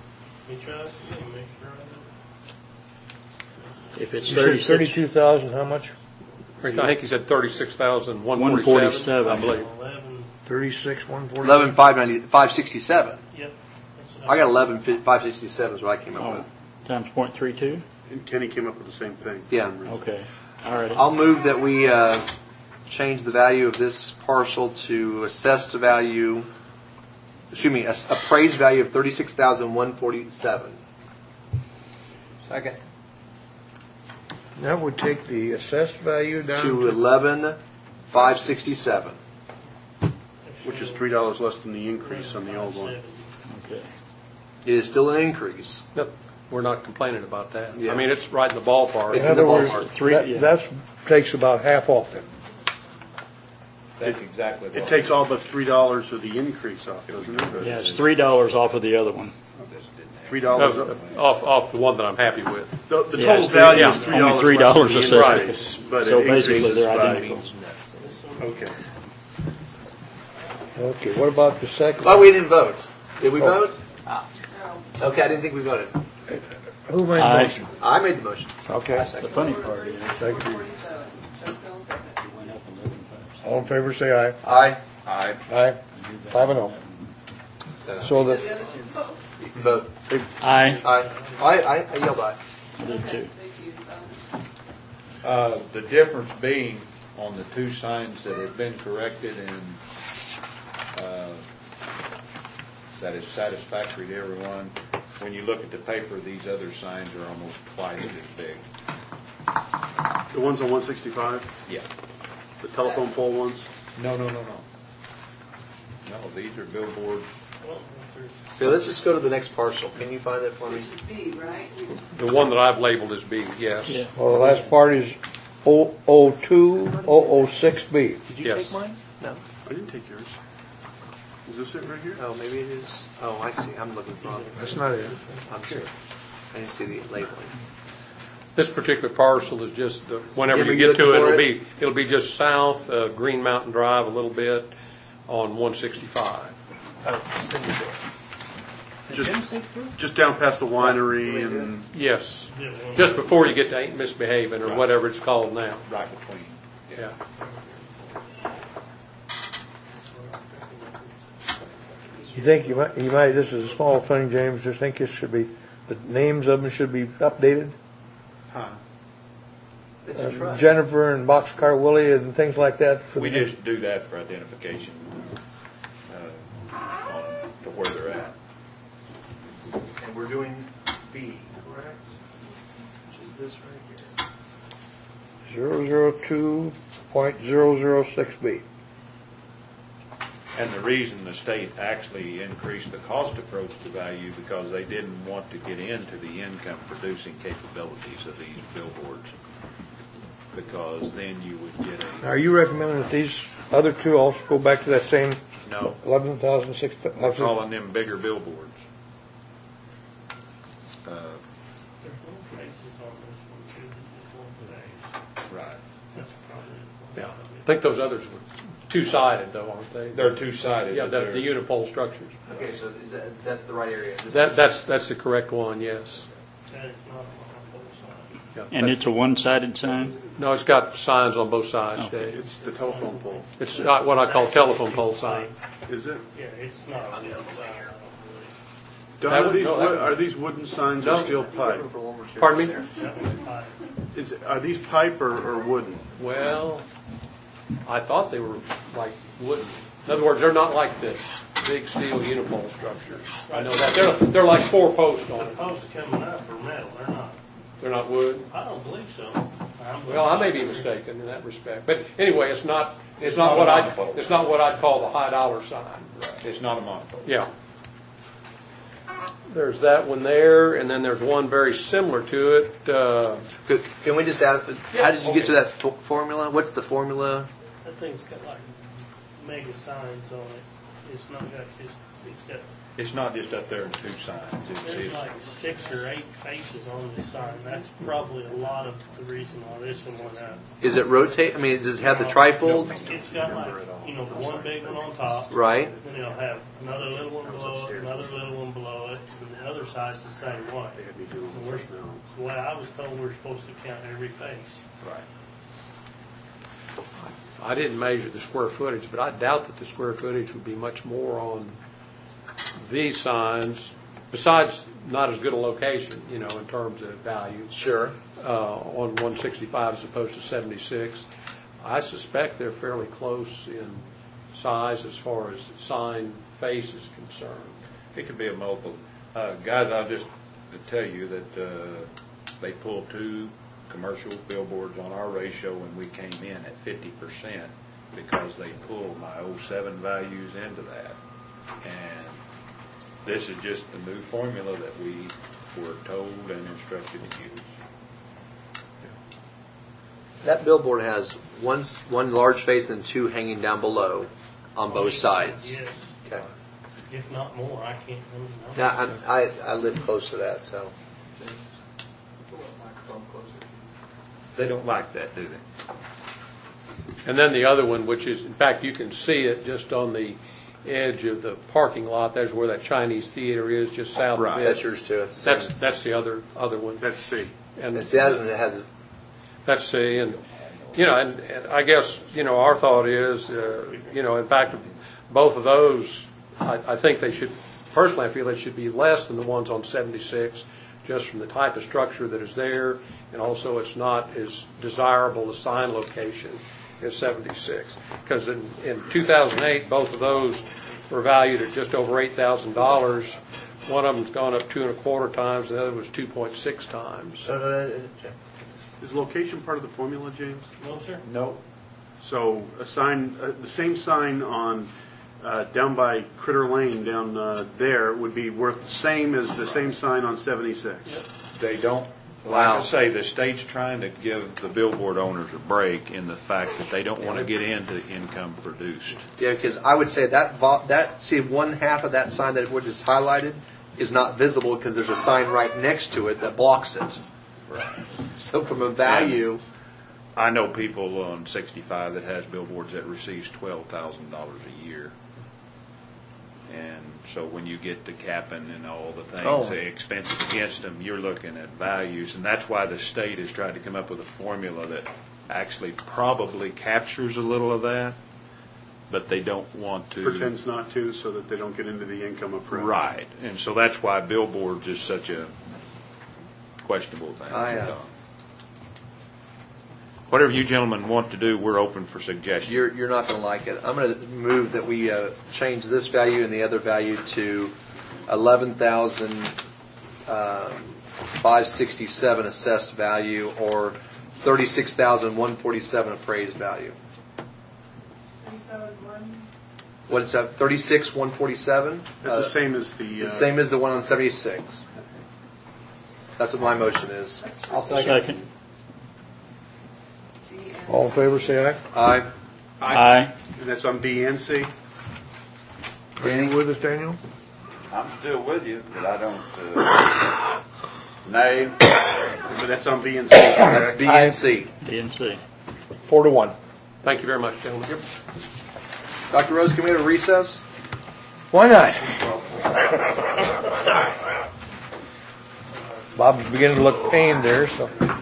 If it's You said 36, 32,000, how much? I think he said 36,147, I believe. 36,147. 11,567. Yep. I got 11,567 is what I came up with. times 0.32? And Kenny came up with the same thing. Yeah. Okay. All right. I'll move that we change the value of this parcel to assessed value, appraised value of 36,147. Second. That would take the assessed value down To 11,567. Which is $3 less than the increase on the old one. Okay. It is still an increase. Yep. We're not complaining about that. Yeah. I mean, it's right in the ballpark. In other words, ballpark. that takes about half off then. That's exactly what It takes all but $3 of the increase off, doesn't it? Yeah, it's $3 off of the other one. $3 Off the one that I'm happy with. The total value is $3 only $3 less than the assessed. increase, but So it basically increases they're by- identical. Okay. Okay, what about the second? Oh, we didn't vote. Did we vote? Okay, I didn't think we voted. Who made the Aye. motion? I made the motion. Okay. The funny part is, Thank you. it went up 11.5. All in favor, say aye. Aye. Aye. 5-0. So You can vote. Aye. Aye. I yelled aye. I did too. The difference being on the two signs that have been corrected and that is satisfactory to everyone. When you look at the paper, these other signs are almost twice as big. The ones on 165? Yeah. The telephone pole ones? No. No, these are billboards. Okay, let's just go to the next parcel. Can you find that for me? This is B, right? The one that I've labeled as B, yes. Yeah. Well, the last part is 002-006B. Did you Yes. take mine? No. I didn't take yours. Is this it right here? Oh, maybe it is. Oh, I see. I'm looking wrong. That's not it. I'm sure. I didn't see the labeling. This particular parcel is just, whenever Jim, are you you get to looking for it, it'll be just south of Green Mountain Drive a little bit on 165. Oh, send it there. Just down past the winery and Yes. Just before you get to Ain't Misbehaving or whatever it's called now. Right between. Yeah. You think you might, this is a small thing, James, just think it should be, the names of them should be updated? Huh? It's a trust. Jennifer and Boxcar Willie and things like that? for We the- just do that for identification, to where they're at. And we're doing B, correct? Which is this right here. 002.006B. And the reason the state actually increased the cost approach to value because they didn't want to get into the income producing capabilities of these billboards. Because then you would get Are you recommending that these other two also go back to that same No. 11,600? We're calling them bigger billboards. There's no faces on this one too, just one face. Right. That's probably. Yeah, I think those others were two-sided though, aren't they? They're two-sided. Yeah, but the they're- unipole structures. Okay, so that's the right area. This That's the correct one, yes. That is not a monopole sign. Yeah. And it's a one-sided sign? No, it's got signs on both sides, Dave. It's the telephone pole. It's not what I call telephone pole sign. Is it? Yeah, it's not a real sign, I don't Don, That are would- these, no, that would- are these wooden signs No. or steel pipe? Pardon me? believe. That one's high. Are these pipe or wooden? Well, I thought they were like wooden. In other words, they're not like the big steel unipole structures. I know that. They're like four posts on The it. posts coming up are metal, they're not. They're not wood. I don't believe so. Well, I may be mistaken in that respect. But anyway, it's not what I'd call the high dollar sign. It's not a monopole. Yeah. There's that one there, and then there's one very similar to it. Can we just ask, how did you get to that formula? What's the formula? That thing's got like mega signs on it. It's not got just, it's got, It's not just up there in two signs. there's It's, like 6 or 8 faces on the sign. That's probably a lot of the reason why this one went up. Is it rotate? I mean, does it have the trifold? It's got like, the one big one on top. Right. Then it'll have another little one below it, another little one below it, and the other side's the same way. And the way I was told, we're supposed to count every face. right. I didn't measure the square footage, but I doubt that the square footage would be much more on these signs, besides not as good a location, in terms of value. Sure. On 165 as opposed to 76. I suspect they're fairly close in size as far as sign face is concerned. It could be a multiple. Guys, I'll just tell you that they pulled 2 commercial billboards on our ratio when we came in at 50% because they pulled my 07 values into that. And this is just the new formula that we were told and instructed to use. That billboard has one large face and then 2 hanging down below on both sides. Yes. Okay. If not more, I can't remember. Yeah, I live close to that, so. They don't like that, do they? And then the other one, which is, in fact, you can see it just on the edge of the parking lot. There's where that Chinese theater is, just south of it. That's yours too. It's the same. That's the other one. That's C. And It's the other one that has. That's C, and and I guess our thought is, in fact, both of those, I think they should. Personally, I feel they should be less than the ones on 76, just from the type of structure that is there, and also it's not as desirable a sign location as 76. Because in 2008, both of those were valued at just over $8,000. One of them's gone up 2.25 times, and the other was 2.6 times. Is location part of the formula, James? No, sir. No. So a sign, the same sign on down by Critter Lane down there would be worth the same as the same sign on 76. They don't. Like I say, the state's trying to give the billboard owners a break in the fact that they don't want to get into income produced. Yeah, because I would say that see one half of that sign that was highlighted is not visible because there's a sign right next to it that blocks it. Right. So from a value, I know people on 65 that has billboards that receives $12,000 a year. And so when you get to capping and all the things, the expenses against them, you're looking at values. And that's why the state has tried to come up with a formula that actually probably captures a little of that. but they don't want to. Pretends not to, so that they don't get into the income up front. Right, and so that's why billboards is such a questionable thing. Whatever you gentlemen want to do, we're open for suggestions. You're not going to like it. I'm going to move that we change this value and the other value to 11,567 assessed value or 36,147 appraised value. What is that? 36,147. That's the same as the. Same as the one on 76. That's what my motion is. I'll second. All in favor, say aye. Aye. Aye. And that's on B and C. Are you with us, Daniel? I'm still with you, but I don't, nay. But that's on B and C. That's B and C. B and C. 4-1. Thank you very much, gentlemen. Dr. Rose, can we have a recess? Why not? Bob's beginning to look pained there, so.